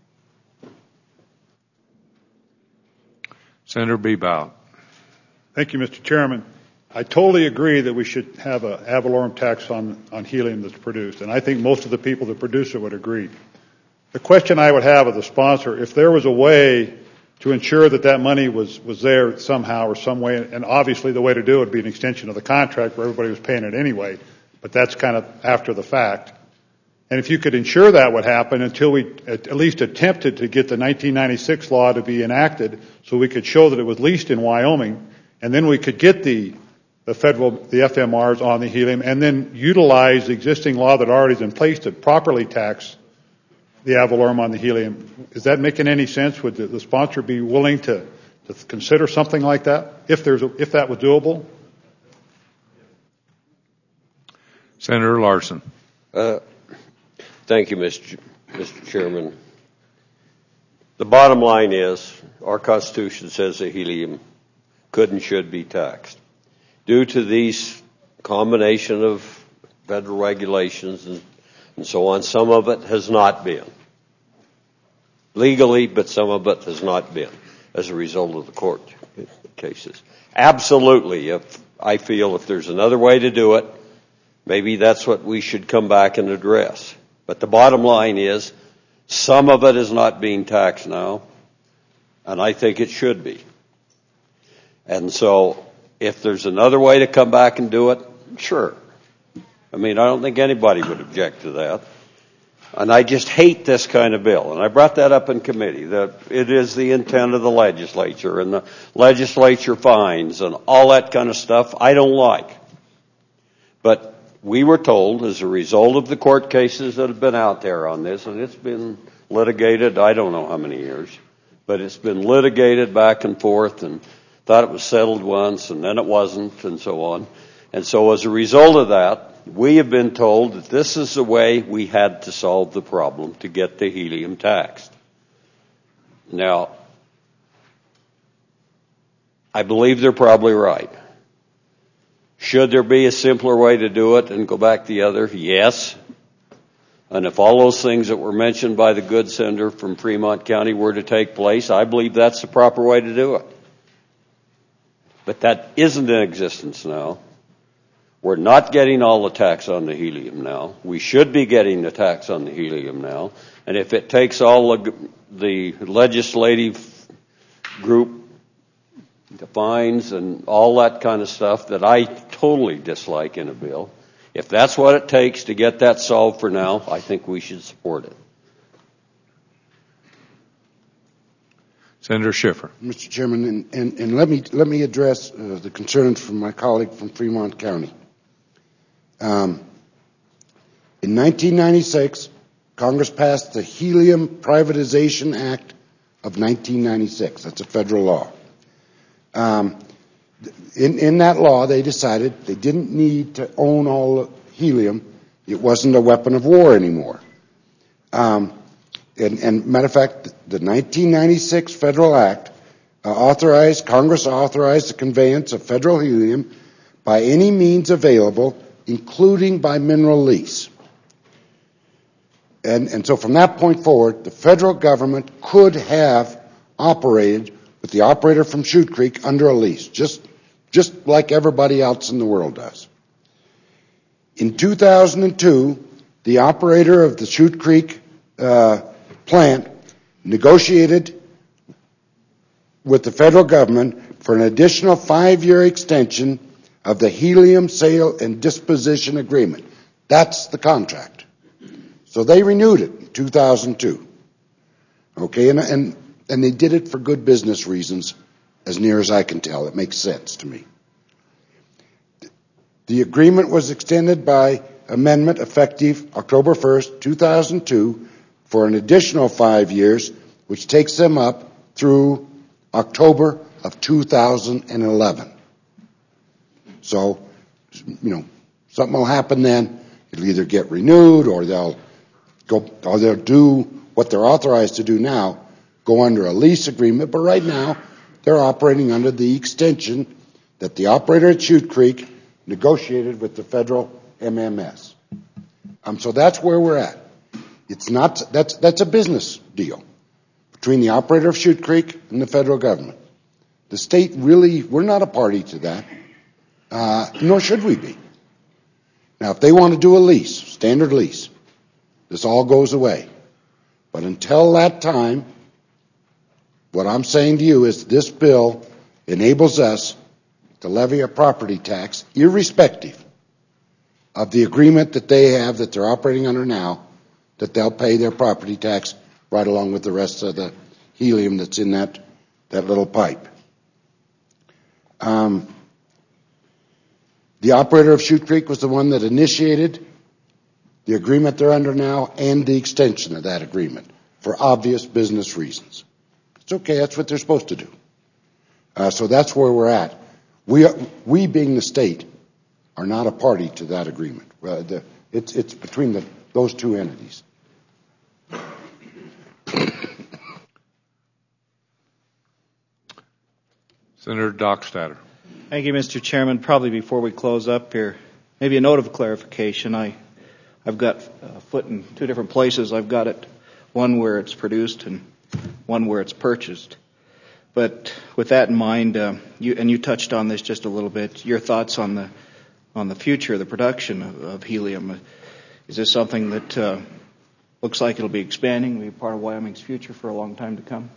Senator Bebout. Thank you, Mister Chairman. I totally agree that we should have an ad valorem tax on, on helium that's produced, and I think most of the people that produce it would agree. The question I would have of the sponsor, if there was a way to ensure that that money was, was there somehow or some way, and obviously the way to do it would be an extension of the contract where everybody was paying it anyway, but that's kind of after the fact. And if you could ensure that would happen until we at least attempted to get the nineteen ninety-six law to be enacted so we could show that it was leased in Wyoming, and then we could get the the federal, the F M Rs on the helium, and then utilize the existing law that already is in place to properly tax the ad valorem on the helium. Is that making any sense? Would the, the sponsor be willing to, to consider something like that, if there's a, if that was doable? Senator Larson. Uh, thank you, Mister Mister Chairman. The bottom line is our Constitution says that helium could and should be taxed. Due to these combination of federal regulations and, and so on, some of it has not been. Legally, but some of it has not been as a result of the court cases. Absolutely, if I feel if there's another way to do it, maybe that's what we should come back and address. But the bottom line is some of it is not being taxed now, and I think it should be. And so if there's another way to come back and do it, sure. I mean, I don't think anybody would object to that. And I just hate this kind of bill. And I brought that up in committee, that it is the intent of the legislature, and the legislature fines and all that kind of stuff I don't like. But we were told, as a result of the court cases that have been out there on this, and it's been litigated, I don't know how many years, but it's been litigated back and forth, and thought it was settled once, and then it wasn't, and so on. And so as a result of that, we have been told that this is the way we had to solve the problem to get the helium taxed. Now, I believe they're probably right. Should there be a simpler way to do it and go back the other? Yes. And if all those things that were mentioned by the good senator from Fremont County were to take place, I believe that's the proper way to do it. But that isn't in existence now. We're not getting all the tax on the helium now. We should be getting the tax on the helium now. And if it takes all the, the legislative group, the fines and all that kind of stuff that I totally dislike in a bill, if that's what it takes to get that solved for now, I think we should support it. Senator Schiffer. Mister Chairman, and, and, and let me let me address uh, the concerns from my colleague from Fremont County. Um, in nineteen ninety-six, Congress passed the Helium Privatization Act of nineteen ninety-six. That's a federal law. Um, in, in that law, they decided they didn't need to own all the helium. It wasn't a weapon of war anymore. Um, And, and matter of fact, the nineteen ninety-six Federal Act uh, authorized, Congress authorized the conveyance of federal helium by any means available, including by mineral lease. And, and so from that point forward, the federal government could have operated with the operator from Chute Creek under a lease, just, just like everybody else in the world does. In two thousand two, the operator of the Chute Creek uh, plant negotiated with the federal government for an additional five-year extension of the helium sale and disposition agreement. That's the contract. So they renewed it in two thousand two. Okay, and, and, and they did it for good business reasons, as near as I can tell. It makes sense to me. The agreement was extended by amendment effective October first, two thousand two, for an additional five years, which takes them up through October of two thousand eleven. So, you know, Something will happen then. It'll either get renewed or they'll go, or they'll do what they're authorized to do now, go under a lease agreement. But right now, they're operating under the extension that the operator at Chute Creek negotiated with the federal M M S. Um, so that's where we're at. It's not, that's, that's a business deal between the operator of Chute Creek and the federal government. The state really, we're not a party to that, uh, nor should we be. Now, if they want to do a lease, standard lease, this all goes away. But until that time, what I'm saying to you is this bill enables us to levy a property tax irrespective of the agreement that they have that they're operating under now, that they'll pay their property tax right along with the rest of the helium that's in that, that little pipe. Um, the operator of Chute Creek was the one that initiated the agreement they're under now and the extension of that agreement for obvious business reasons. It's okay, that's what they're supposed to do. Uh, so that's where we're at. We, are, we being the state, are not a party to that agreement. Uh, the, it's, it's between the, those two entities. Senator Dockstader. Thank you, Mister Chairman. Probably before we close up here, maybe a note of clarification. I, I've got a foot in two different places. I've got it, one where it's produced and one where it's purchased. But with that in mind, uh, you, and you touched on this just a little bit, your thoughts on the on the future, the production of, of helium. Is this something that uh, looks like it'll be expanding, will be part of Wyoming's future for a long time to come?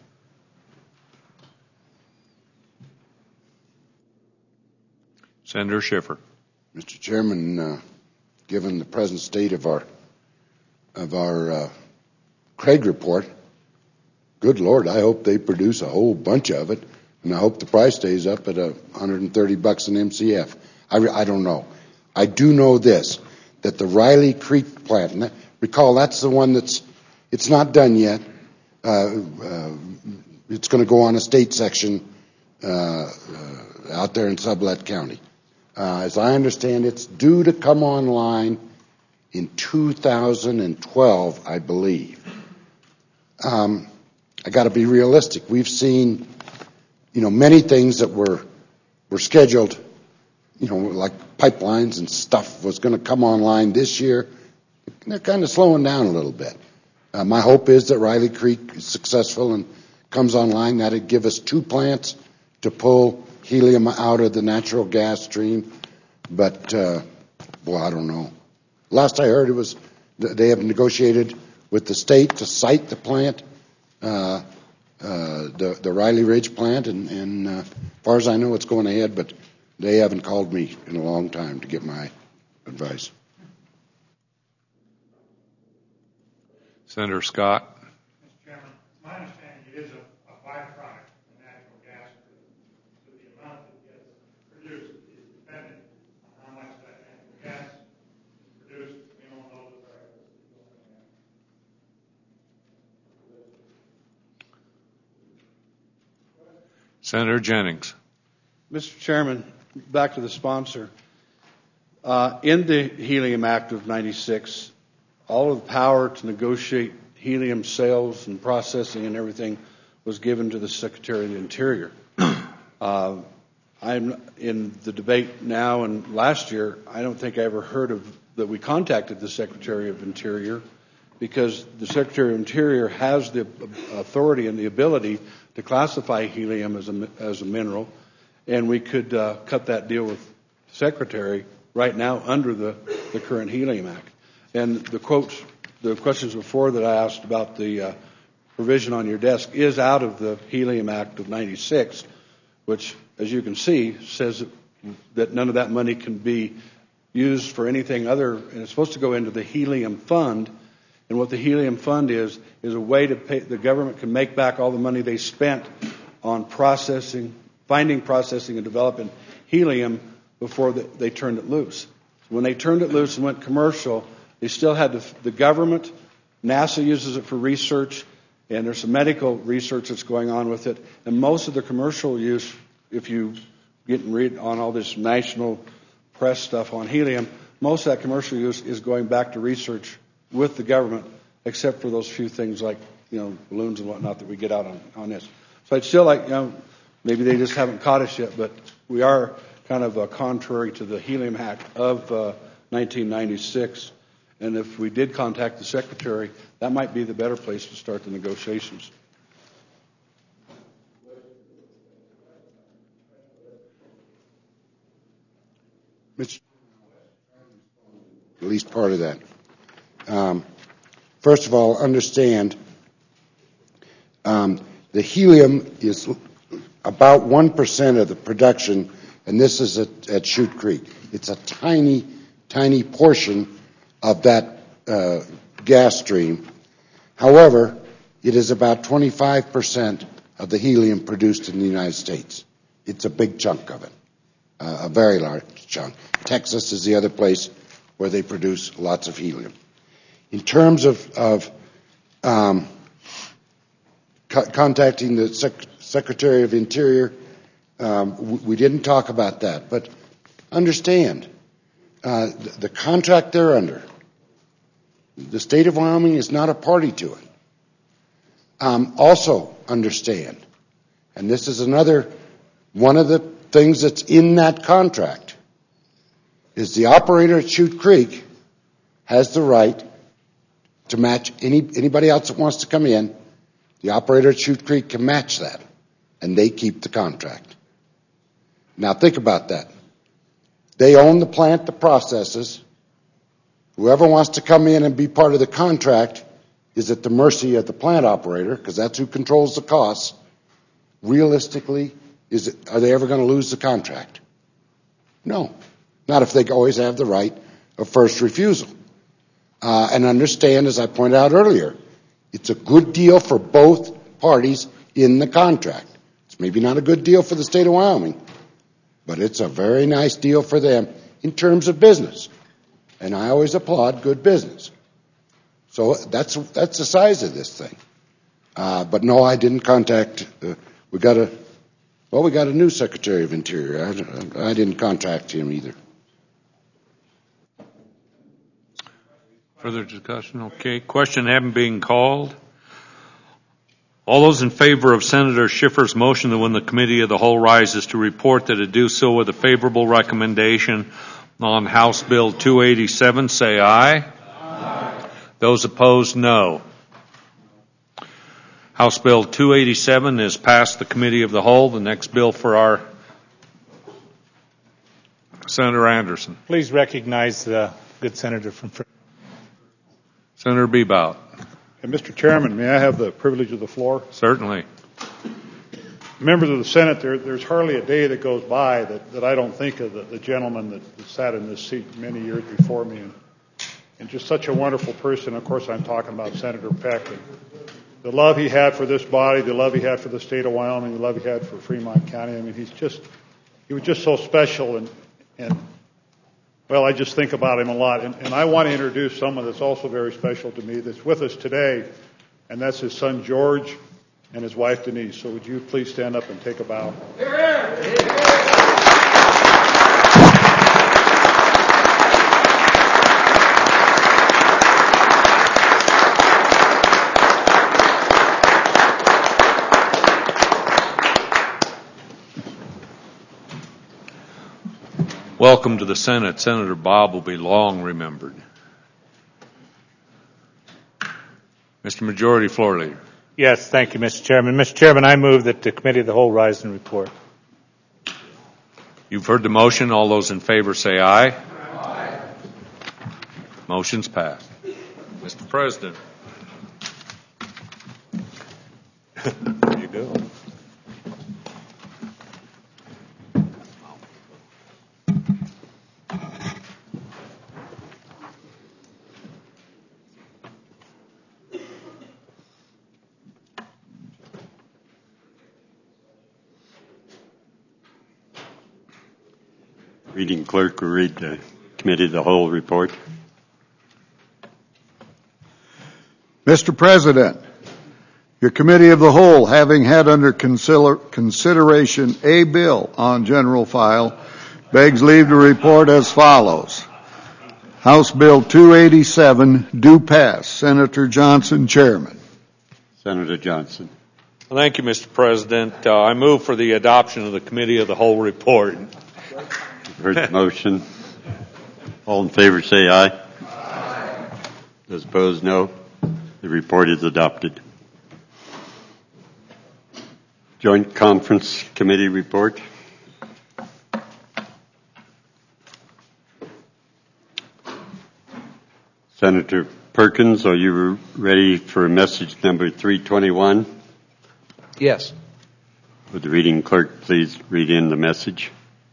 Senator Schiffer. Mister Chairman, uh, given the present state of our of our uh, Craig report, good Lord, I hope they produce a whole bunch of it, and I hope the price stays up at a one hundred thirty bucks an M C F. I, I don't know. I do know this, that the Riley Creek plant, and that, recall that's the one that's, it's not done yet. Uh, uh, it's going to go on a state section uh, uh, out there in Sublette County. Uh, as I understand, it's due to come online in two thousand twelve, I believe. Um, I got to be realistic. We've seen, you know, many things that were were scheduled, you know, like pipelines and stuff was going to come online this year. They're kind of slowing down a little bit. Uh, my hope is that Riley Creek is successful and comes online. That'd give us two plants to pull helium out of the natural gas stream. But, uh, well, I don't know. Last I heard, it was they have negotiated with the state to site the plant, uh, uh, the, the Riley Ridge plant, and, and uh, as far as I know, it's going ahead, but they haven't called me in a long time to get my advice. Senator Scott. Mister Chairman, my understanding it is a, a byproduct of natural gas, so the amount that gets produced is dependent on how much that natural gas is produced. We don't know the price. Senator Jennings. Mister Chairman, back to the sponsor. Uh, in the Helium Act of ninety-six, all of the power to negotiate helium sales and processing and everything was given to the Secretary of the Interior. Uh, I'm in the debate now and last year, I don't think I ever heard of that we contacted the Secretary of Interior, because the Secretary of Interior has the authority and the ability to classify helium as a, as a mineral, and we could uh, cut that deal with the Secretary right now under the, the current Helium Act. And the quotes, the questions before that I asked about the uh, provision on your desk is out of the Helium Act of ninety-six, which, as you can see, says that, that none of that money can be used for anything other, and it's supposed to go into the Helium Fund. And what the Helium Fund is, is a way to pay, the government can make back all the money they spent on processing, finding, processing, and developing helium before the, they turned it loose. When they turned it loose and went commercial, they still had to, the government, NASA uses it for research, and there's some medical research that's going on with it. And most of the commercial use, if you get and read on all this national press stuff on helium, most of that commercial use is going back to research with the government, except for those few things like, you know, balloons and whatnot that we get out on, on this. So I'd still like, you know, maybe they just haven't caught us yet, but we are kind of uh, contrary to the Helium Act of uh, nineteen ninety-six. And if we did contact the Secretary, that might be the better place to start the negotiations. Mister At least part of that. Um, first of all, understand um, the helium is about one percent of the production, and this is at, at Chute Creek. It's a tiny, tiny portion of that uh, gas stream. However, it is about twenty-five percent of the helium produced in the United States. It's a big chunk of it, uh, a very large chunk. Texas is the other place where they produce lots of helium. In terms of, of um, co- contacting the Sec- Secretary of Interior, um, w- we didn't talk about that, but understand uh, the, the contract they're under, the state of Wyoming is not a party to it. Um, also understand, and this is another one of the things that's in that contract, is the operator at Chute Creek has the right to match any anybody else that wants to come in. The operator at Chute Creek can match that, and they keep the contract. Now think about that. They own the plant that processes. Whoever wants to come in and be part of the contract is at the mercy of the plant operator, because that's who controls the costs. Realistically, is it, are they ever going to lose the contract? No. Not if they always have the right of first refusal. Uh, and understand, as I pointed out earlier, it's a good deal for both parties in the contract. It's maybe not a good deal for the state of Wyoming, but it's a very nice deal for them in terms of business. And I always applaud good business. So that's that's the size of this thing. Uh, but no, I didn't contact. Uh, we got a well, we got a new Secretary of Interior. I, I didn't contact him either. Further discussion? Okay. Question having been called. All those in favor of Senator Schiffer's motion that when the committee of the whole rises to report that it do so with a favorable recommendation on House Bill two eighty-seven, say aye. Aye. Those opposed, no. House Bill two eighty-seven is passed the committee of the whole. The next bill for our Senator Anderson. Please recognize the good senator from Senator Bebout. And Mister Chairman, may I have the privilege of the floor? Certainly. Members of the Senate, there, there's hardly a day that goes by that, that I don't think of the, the gentleman that, that sat in this seat many years before me, and, and just such a wonderful person. Of course, I'm talking about Senator Peck. And the love he had for this body, the love he had for the state of Wyoming, the love he had for Fremont County. I mean, he's just, he was just so special, and, and well, I just think about him a lot. And, and I want to introduce someone that's also very special to me that's with us today, and that's his son George and his wife Denise. So would you please stand up and take a bow? Welcome to the Senate. Senator Bob will be long remembered. Mister Majority Floor Leader. Yes, thank you, Mister Chairman. Mister Chairman, I move that the committee of the whole rise and report. You've heard the motion. All those in favor say aye. Aye. Motion's passed. Mister President. There you go. Reading clerk will read the committee of the whole report. Mister President, your committee of the whole, having had under consider- consideration a bill on general file, begs leave to report as follows. House Bill two eighty-seven do pass. Senator Johnson, Chairman. Senator Johnson. Thank you, Mister President. Uh, I move for the adoption of the Committee of the Whole report. You've heard the motion. All in favor say aye. Aye. Those opposed, no. The report is adopted. Joint Conference Committee report. Senator Perkins, are you ready for message number three twenty-one? Yes. Would the reading clerk please read in the message?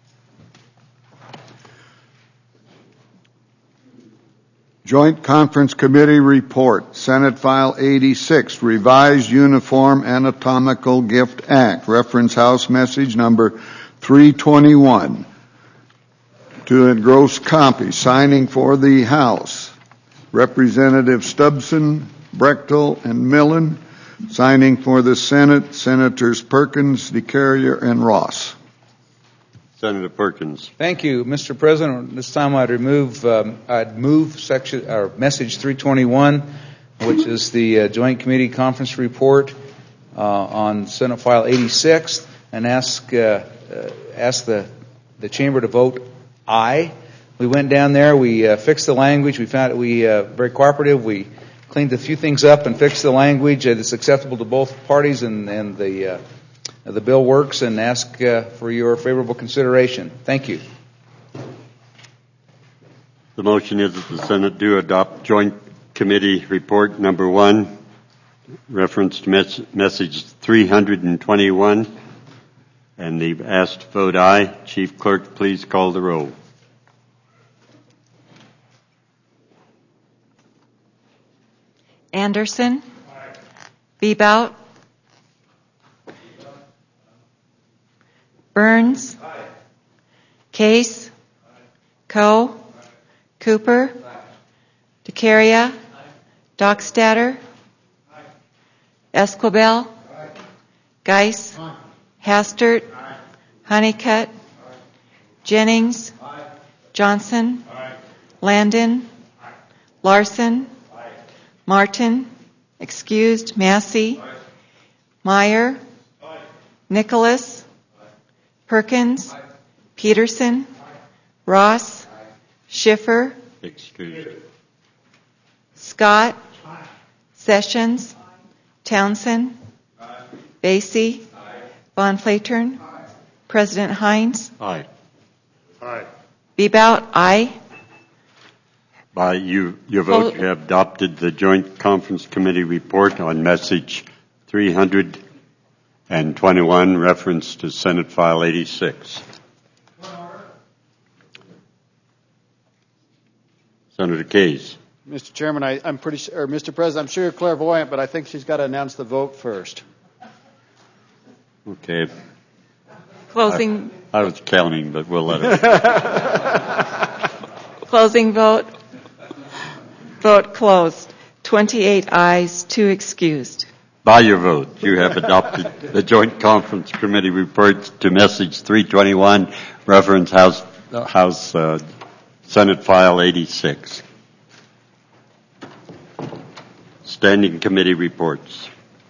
Joint Conference Committee report, Senate File eighty-six, Revised Uniform Anatomical Gift Act, reference House message number three twenty-one. To engross copy, signing for the House, Representative Stubson, Brechtel, and Millen. Signing for the Senate, Senators Perkins, DeCarrier, and Ross. Senator Perkins. Thank you, Mister President. This time I'd remove, um, I'd move section or message three twenty-one, which is the uh, Joint Committee Conference report uh, on Senate File eighty-six, and ask uh, uh, ask the the chamber to vote aye. We went down there, we uh, fixed the language. We found it we uh, very cooperative. We cleaned a few things up and fixed the language. It's acceptable to both parties, and and the. Uh, The bill works, and ask uh, for your favorable consideration. Thank you. The motion is that the Senate do adopt Joint Committee Report Number One, referenced mes- message three twenty-one, and they've asked to vote aye. Chief Clerk, please call the roll. Anderson. Aye. Bebout. Burns. Aye. Case. Aye. Coe. Aye. Cooper. Aye. DeCarria. Aye. Dockstader. Aye. Esquibel. Aye. Geis. Aye. Hastert. Aye. Honeycutt. Aye. Jennings. Aye. Johnson. Aye. Landon. Aye. Larson. Aye. Martin. Excused. Massey. Aye. Meyer. Aye. Nicholas. Perkins, Aye. Peterson, Aye. Ross, Aye. Schiffer, Excused. Scott, Aye. Sessions, Aye. Townsend, Aye. Basie, Aye. Von Flatern, Aye. President Hines, Aye. Aye. Bebout, aye. By you, your vote, you have adopted the Joint Conference Committee report on message three twenty-one, reference to Senate File eighty-six. Senator Case. Mister Chairman, I, I'm pretty sure, or Mister President, I'm sure you're clairvoyant, but I think she's got to announce the vote first. Okay. Closing. I, I was counting, but we'll let her. Closing vote. Vote closed. twenty-eight ayes, two excused. By your vote, you have adopted the Joint Conference Committee report to message three twenty-one, reference House, uh, House uh, Senate File eighty-six. Standing Committee reports.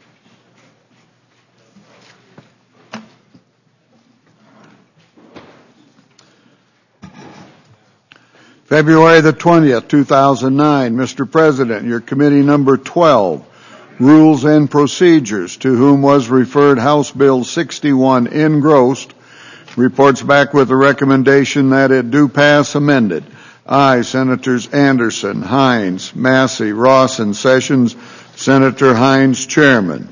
February the twentieth, two thousand nine, Mister President, your committee number twelve, Rules and Procedures, to whom was referred House Bill sixty-one engrossed, reports back with a recommendation that it do pass amended. Aye, Senators Anderson, Hines, Massey, Ross, and Sessions. Senator Hines, Chairman.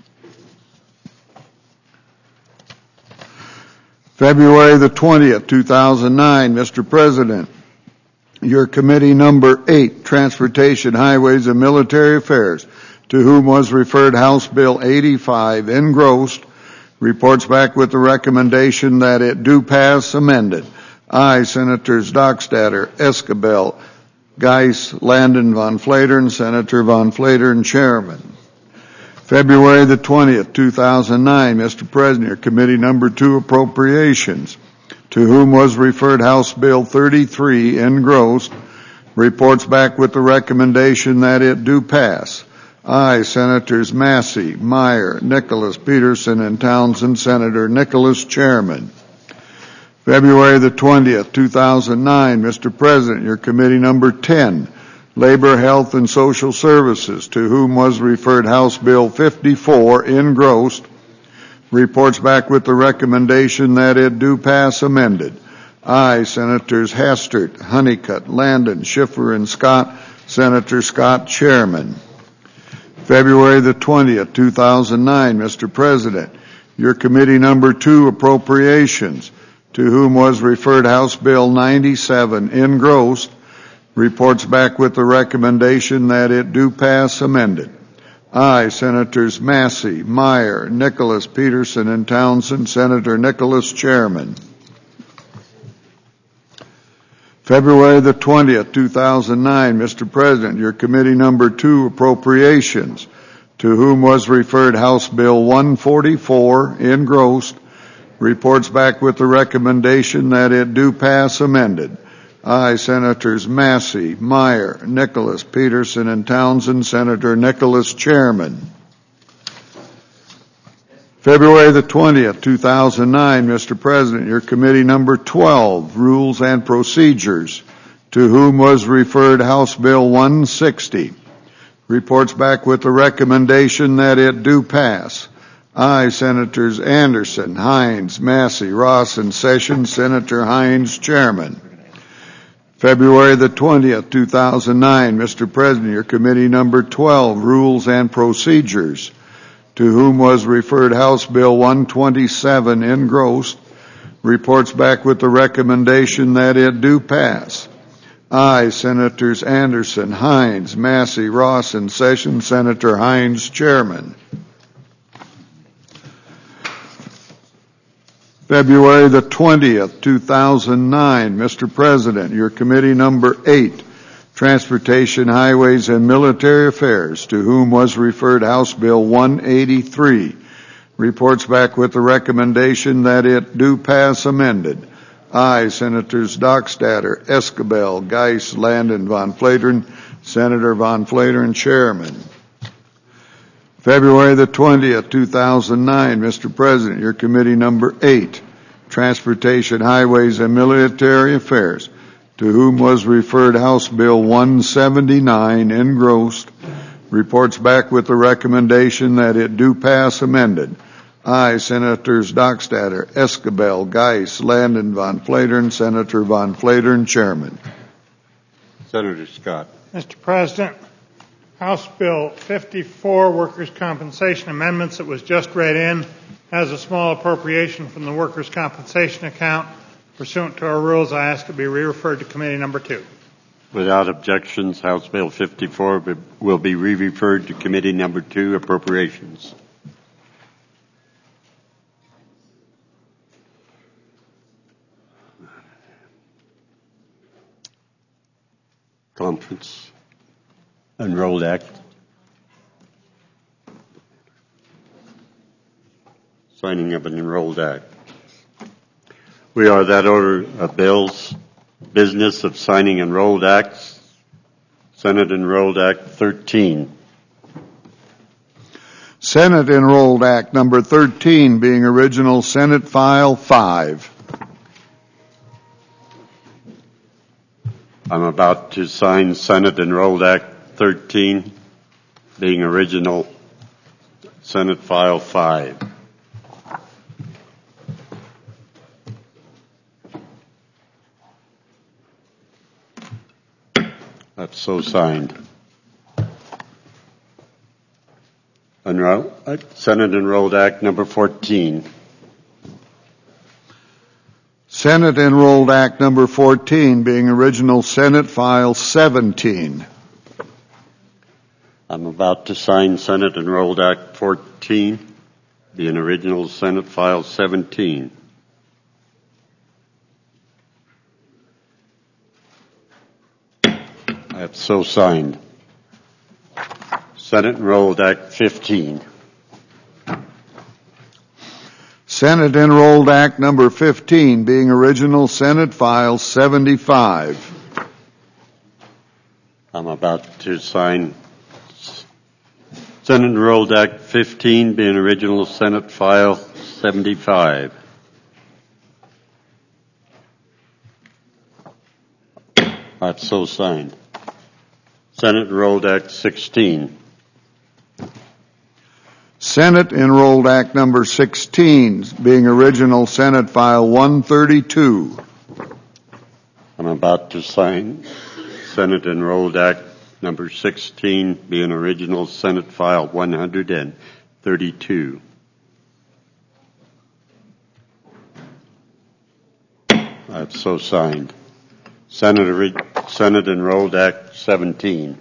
February the twentieth, two thousand nine, Mister President, your committee number eight, Transportation, Highways, and Military Affairs, to whom was referred House Bill eighty-five engrossed, reports back with the recommendation that it do pass amended. Aye, Senators Dockstader, Esquibel, Geis, Landon, Von Flatern, Senator Von Flatern, Chairman. February the twentieth, two thousand nine, Mister President, your committee number two, Appropriations, to whom was referred House Bill thirty-three engrossed, reports back with the recommendation that it do pass. Aye, Senators Massey, Meyer, Nicholas, Peterson, and Townsend. Senator Nicholas, Chairman. February the twentieth, two thousand nine, Mister President, your committee number ten, Labor, Health, and Social Services, to whom was referred House Bill fifty-four, engrossed, reports back with the recommendation that it do pass amended. Aye, Senators Hastert, Honeycutt, Landon, Schiffer, and Scott. Senator Scott, Chairman. February the twentieth, two thousand nine, Mister President, your committee number two, Appropriations, to whom was referred House Bill ninety-seven, engrossed, reports back with the recommendation that it do pass amended. Aye, Senators Massey, Meyer, Nicholas, Peterson, and Townsend. Senator Nicholas, Chairman. February the twentieth, two thousand nine, Mister President, your committee number two, Appropriations, to whom was referred House Bill one forty-four, engrossed, reports back with the recommendation that it do pass amended. Aye, Senators Massey, Meyer, Nicholas, Peterson, and Townsend. Senator Nicholas, Chairman. February the twentieth, two thousand nine, Mister President, your committee number twelve, Rules and Procedures, to whom was referred House Bill one sixty, reports back with the recommendation that it do pass. Aye, Senators Anderson, Hines, Massey, Ross, and Sessions. Senator Hines, Chairman. February the twentieth, two thousand nine, Mister President, your committee number twelve, Rules and Procedures, to whom was referred House Bill one twenty-seven, engrossed, reports back with the recommendation that it do pass. Aye, Senators Anderson, Hines, Massey, Ross, and Sessions. Senator Hines, Chairman. February the twentieth, two thousand nine, Mister President, your committee number eight, Transportation, Highways, and Military Affairs, to whom was referred House Bill one eighty-three, reports back with the recommendation that it do pass amended. Aye, Senators Dockstader, Escabel, Geis, Landon, Von Flatern. Senator Von Flatern, Chairman. February the twentieth, two thousand nine, Mister President, your committee number eight, Transportation, Highways, and Military Affairs, to whom was referred House Bill one seventy-nine, engrossed, reports back with the recommendation that it do pass amended. Aye, Senators Dockstader, Escabel, Geis, Landon, Von Flatern. Senator Von Flatern, Chairman. Senator Scott. Mister President, House Bill fifty-four, Workers' Compensation Amendments, that was just read in, has a small appropriation from the Workers' Compensation account. Pursuant to our rules, I ask it be re-referred to committee number two. Without objections, House Bill fifty-four will be re-referred to committee number two, Appropriations. Conference. Enrolled Act. Signing of an Enrolled Act. We are that order of bills, business of signing Enrolled Acts, Senate Enrolled Act thirteen. Senate Enrolled Act number thirteen, being original Senate File five. I'm about to sign Senate Enrolled Act thirteen, being original Senate File five. That's so signed. Enroll, uh, Senate Enrolled Act number fourteen. Senate Enrolled Act number fourteen, being original Senate File seventeen. I'm about to sign Senate Enrolled Act fourteen, being original Senate File seventeen. That's so signed. Senate Enrolled Act fifteen. Senate Enrolled Act number fifteen, being original Senate File seventy-five. I'm about to sign Senate Enrolled Act fifteen, being original Senate File seventy-five. I've so signed. Senate Enrolled Act sixteen. Senate Enrolled Act Number sixteen, being original Senate File one thirty-two. I'm about to sign Senate Enrolled Act Number sixteen, being original Senate File one hundred thirty-two. I've so signed. Senate, Senate Enrolled Act seventeen.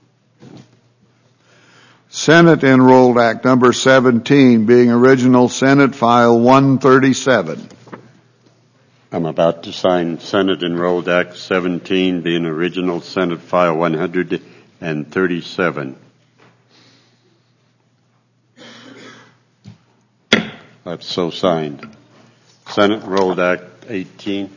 Senate Enrolled Act Number seventeen, being original Senate File one thirty-seven. I'm about to sign Senate Enrolled Act seventeen, being original Senate File one hundred thirty-seven. I've so signed. Senate Enrolled Act eighteen.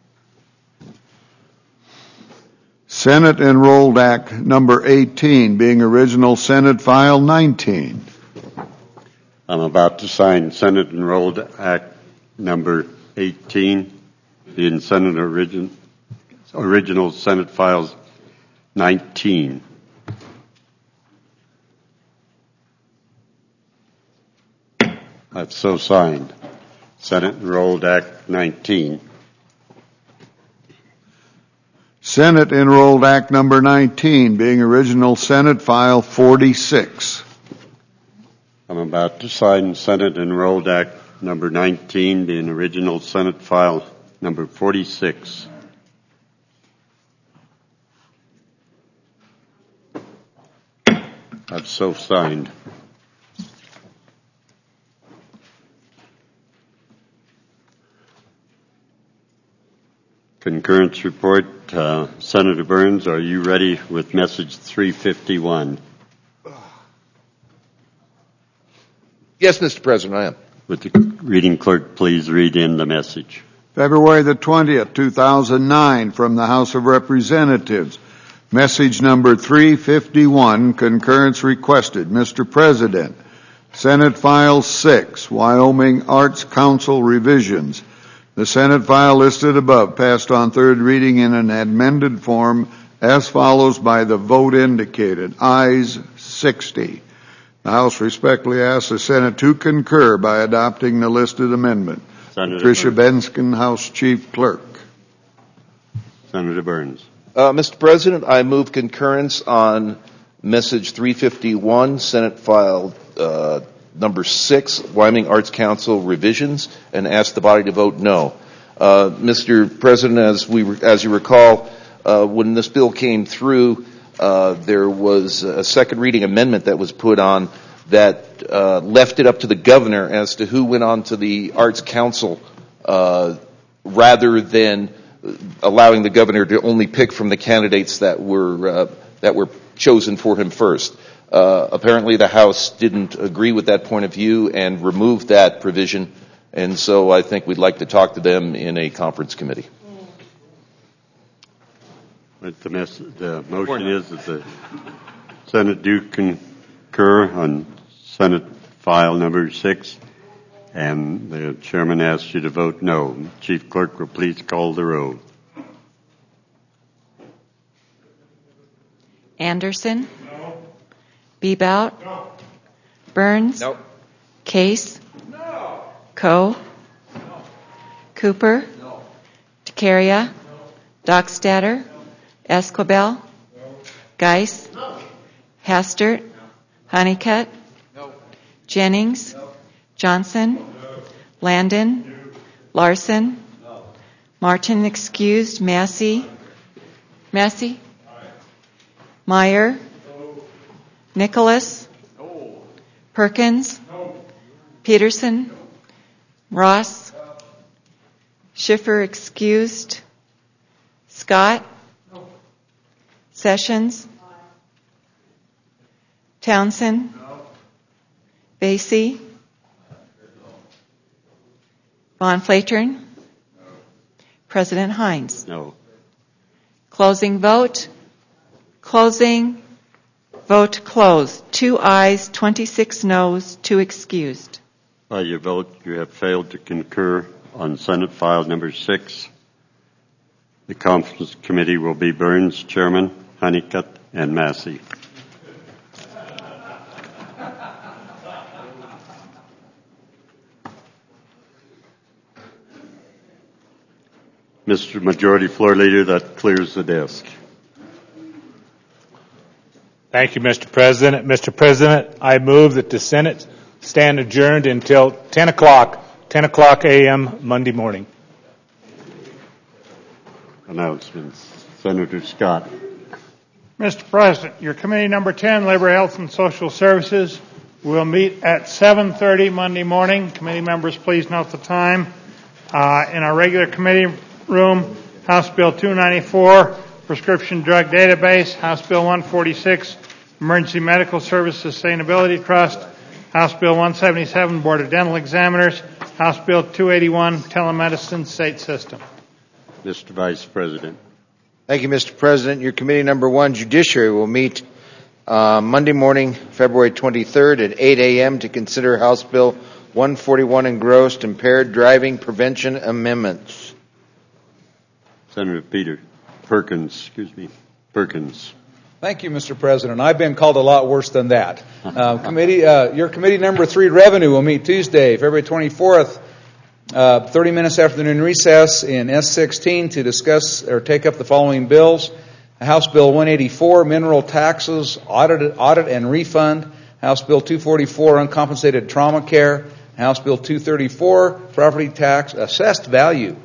Senate Enrolled Act Number eighteen, being original Senate File nineteen. I'm about to sign Senate Enrolled Act Number eighteen, being Senate origin, original Senate Files nineteen. I've so signed. Senate Enrolled Act nineteen. Senate Enrolled Act Number nineteen, being original Senate File forty-six. I'm about to sign Senate Enrolled Act Number nineteen, being original Senate File Number forty-six. I've so signed. Concurrence report. Uh, Senator Burns, are you ready with message three fifty-one? Yes, Mister President, I am. Would the reading clerk please read in the message? February the twentieth, two thousand nine, from the House of Representatives. Message number three fifty-one, concurrence requested. Mister President, Senate File six, Wyoming Arts Council revisions. The Senate file listed above passed on third reading in an amended form as follows by the vote indicated. Ayes sixty. The House respectfully asks the Senate to concur by adopting the listed amendment. Senator Patricia Burns. Benskin, House Chief Clerk. Senator Burns. Uh, Mister President, I move concurrence on message three fifty-one, Senate File uh, number six, Wyoming Arts Council revisions, and ask the body to vote no. Uh, Mister President, as we as you recall, uh, when this bill came through, uh, there was a second reading amendment that was put on that uh, left it up to the governor as to who went on to the Arts Council, uh, rather than allowing the governor to only pick from the candidates that were uh, that were chosen for him first. Uh, apparently the House didn't agree with that point of view and removed that provision, and so I think we'd like to talk to them in a conference committee. But the, mess, the motion is that the Senate do concur on Senate File number six, and the chairman asks you to vote no. Chief Clerk will please call the roll. Anderson? Bebout? No. Burns? No. Case? No. Coe? No. Cooper? No. Tecaria? No. Dockstader? No. Esquibel? No. Geis? No. Hastert? No. Honeycutt? No. Jennings? No. Johnson? No. Landon? No. Larson? No. Martin excused. Massey? Massey? Aye. Meyer? No. Nicholas? No. Perkins? No. Peterson? Ross? Schiffer excused. Scott? No. Sessions? Townsend? No. Basie? Von Flatern? No. President Hines? No. Closing vote. Closing. Vote closed. Two ayes, twenty-six noes, two excused. By your vote, you have failed to concur on Senate File Number six. The Conference Committee will be Burns, Chairman, Honeycutt, and Massey. Mister Majority Floor Leader, that clears the desk. Thank you, Mister President. Mister President, I move that the Senate stand adjourned until ten o'clock, ten o'clock a m Monday morning. Announcements. Senator Scott. Mister President, your committee number ten, Labor, Health, and Social Services, will meet at seven thirty Monday morning. Committee members, please note the time. Uh, in our regular committee room, House Bill two ninety-four, Prescription Drug Database, House Bill one forty-six, Emergency Medical Service Sustainability Trust, House Bill one seventy-seven, Board of Dental Examiners, House Bill two eighty-one, Telemedicine State System. Mister Vice President. Thank you, Mister President. Your committee number one, Judiciary, will meet uh, Monday morning, February twenty-third at eight a m to consider House Bill one forty-one engrossed impaired driving prevention amendments. Senator Peter Perkins, excuse me, Perkins. Thank you, Mister President. I've been called a lot worse than that. Uh, committee, uh, your committee number three, Revenue, will meet Tuesday, February twenty-fourth, uh, thirty minutes after the noon recess in S sixteen to discuss or take up the following bills. House Bill one eighty-four, Mineral Taxes, Audit, audit and Refund. House Bill two forty-four, Uncompensated Trauma Care. House Bill two thirty-four, Property Tax Assessed Value.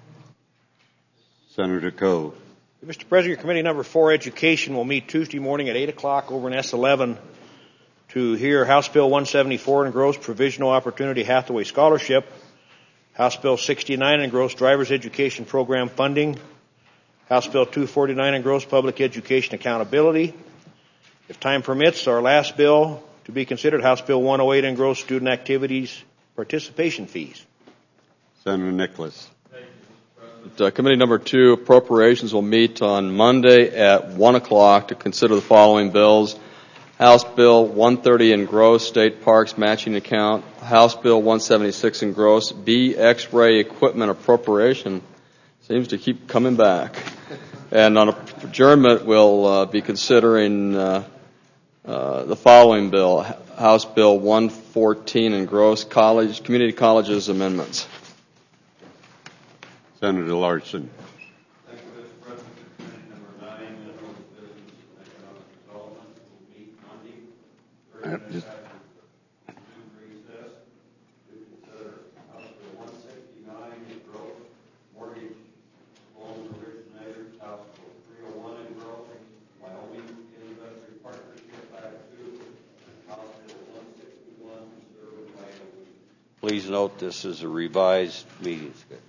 Senator Coe. Mister President, your committee number four, Education, will meet Tuesday morning at eight o'clock over in S eleven to hear House Bill one seventy-four engrossed Provisional Opportunity Hathaway Scholarship, House Bill sixty-nine engrossed Driver's Education Program Funding, House Bill two forty-nine engrossed Public Education Accountability. If time permits, our last bill to be considered, House Bill one oh eight engrossed Student Activities Participation Fees. Senator Nicholas. Uh, committee number two, Appropriations, will meet on Monday at one o'clock to consider the following bills. House Bill one thirty engrossed State Parks Matching Account. House Bill one seventy-six engrossed B X-ray Equipment Appropriation. Seems to keep coming back. And on adjournment, we'll uh, be considering uh, uh, the following bill. House Bill one fourteen engrossed College, Community Colleges Amendments. Senator Larson. Thank you, Mister President. Committee number nine, General Business and Economic Development, will meet Monday, thirty minutes after June recess to consider House Bill one sixty-nine, growth, mortgage loan originators, House Bill three oh one, engrossing Wyoming Industry Partnership Act two, and House Bill one sixty-one, conserving Wyoming. Please note this is a revised meeting schedule.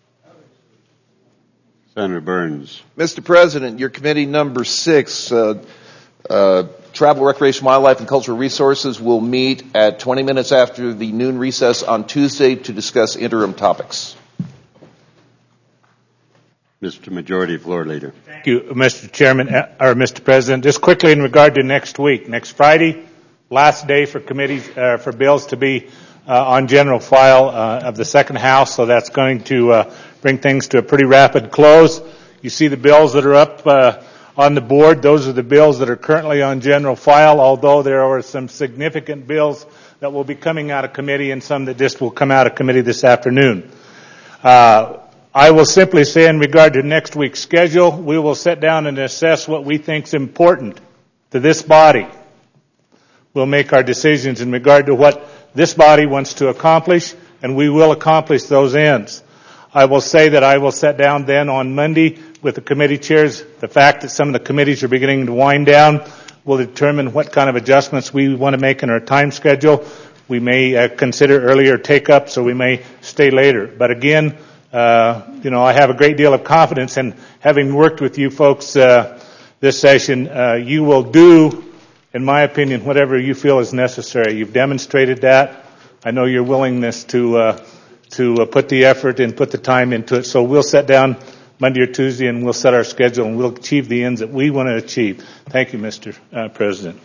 Senator Burns. Mister President, your committee number six, uh, uh, Travel, Recreation, Wildlife, and Cultural Resources, will meet at twenty minutes after the noon recess on Tuesday to discuss interim topics. Mister Majority Floor Leader. Thank you, Mister Chairman, or Mister President. Just quickly in regard to next week, next Friday, last day for committees, uh, for bills to be uh, on general file uh, of the second house, so that's going to uh, bring things to a pretty rapid close. You see the bills that are up uh, on the board. Those are the bills that are currently on general file, although there are some significant bills that will be coming out of committee and some that just will come out of committee this afternoon. Uh, I will simply say in regard to next week's schedule, we will sit down and assess what we think is important to this body. We'll make our decisions in regard to what this body wants to accomplish, and we will accomplish those ends. I will say that I will sit down then on Monday with the committee chairs. The fact that some of the committees are beginning to wind down will determine what kind of adjustments we want to make in our time schedule. We may uh, consider earlier take-ups, or we may stay later. But again, uh, you know, I have a great deal of confidence in having worked with you folks uh, this session. Uh, you will do, in my opinion, whatever you feel is necessary. You've demonstrated that. I know your willingness to uh, to uh, put the effort and put the time into it. So we'll sit down Monday or Tuesday, and we'll set our schedule and we'll achieve the ends that we want to achieve. Thank you, Mister Uh, President.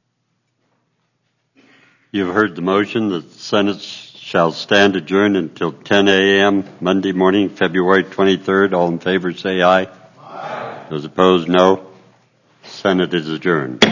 You've heard the motion. The Senate shall stand adjourned until ten a.m. Monday morning, February twenty-third. All in favor say aye. Aye. Those opposed, no. Senate is adjourned.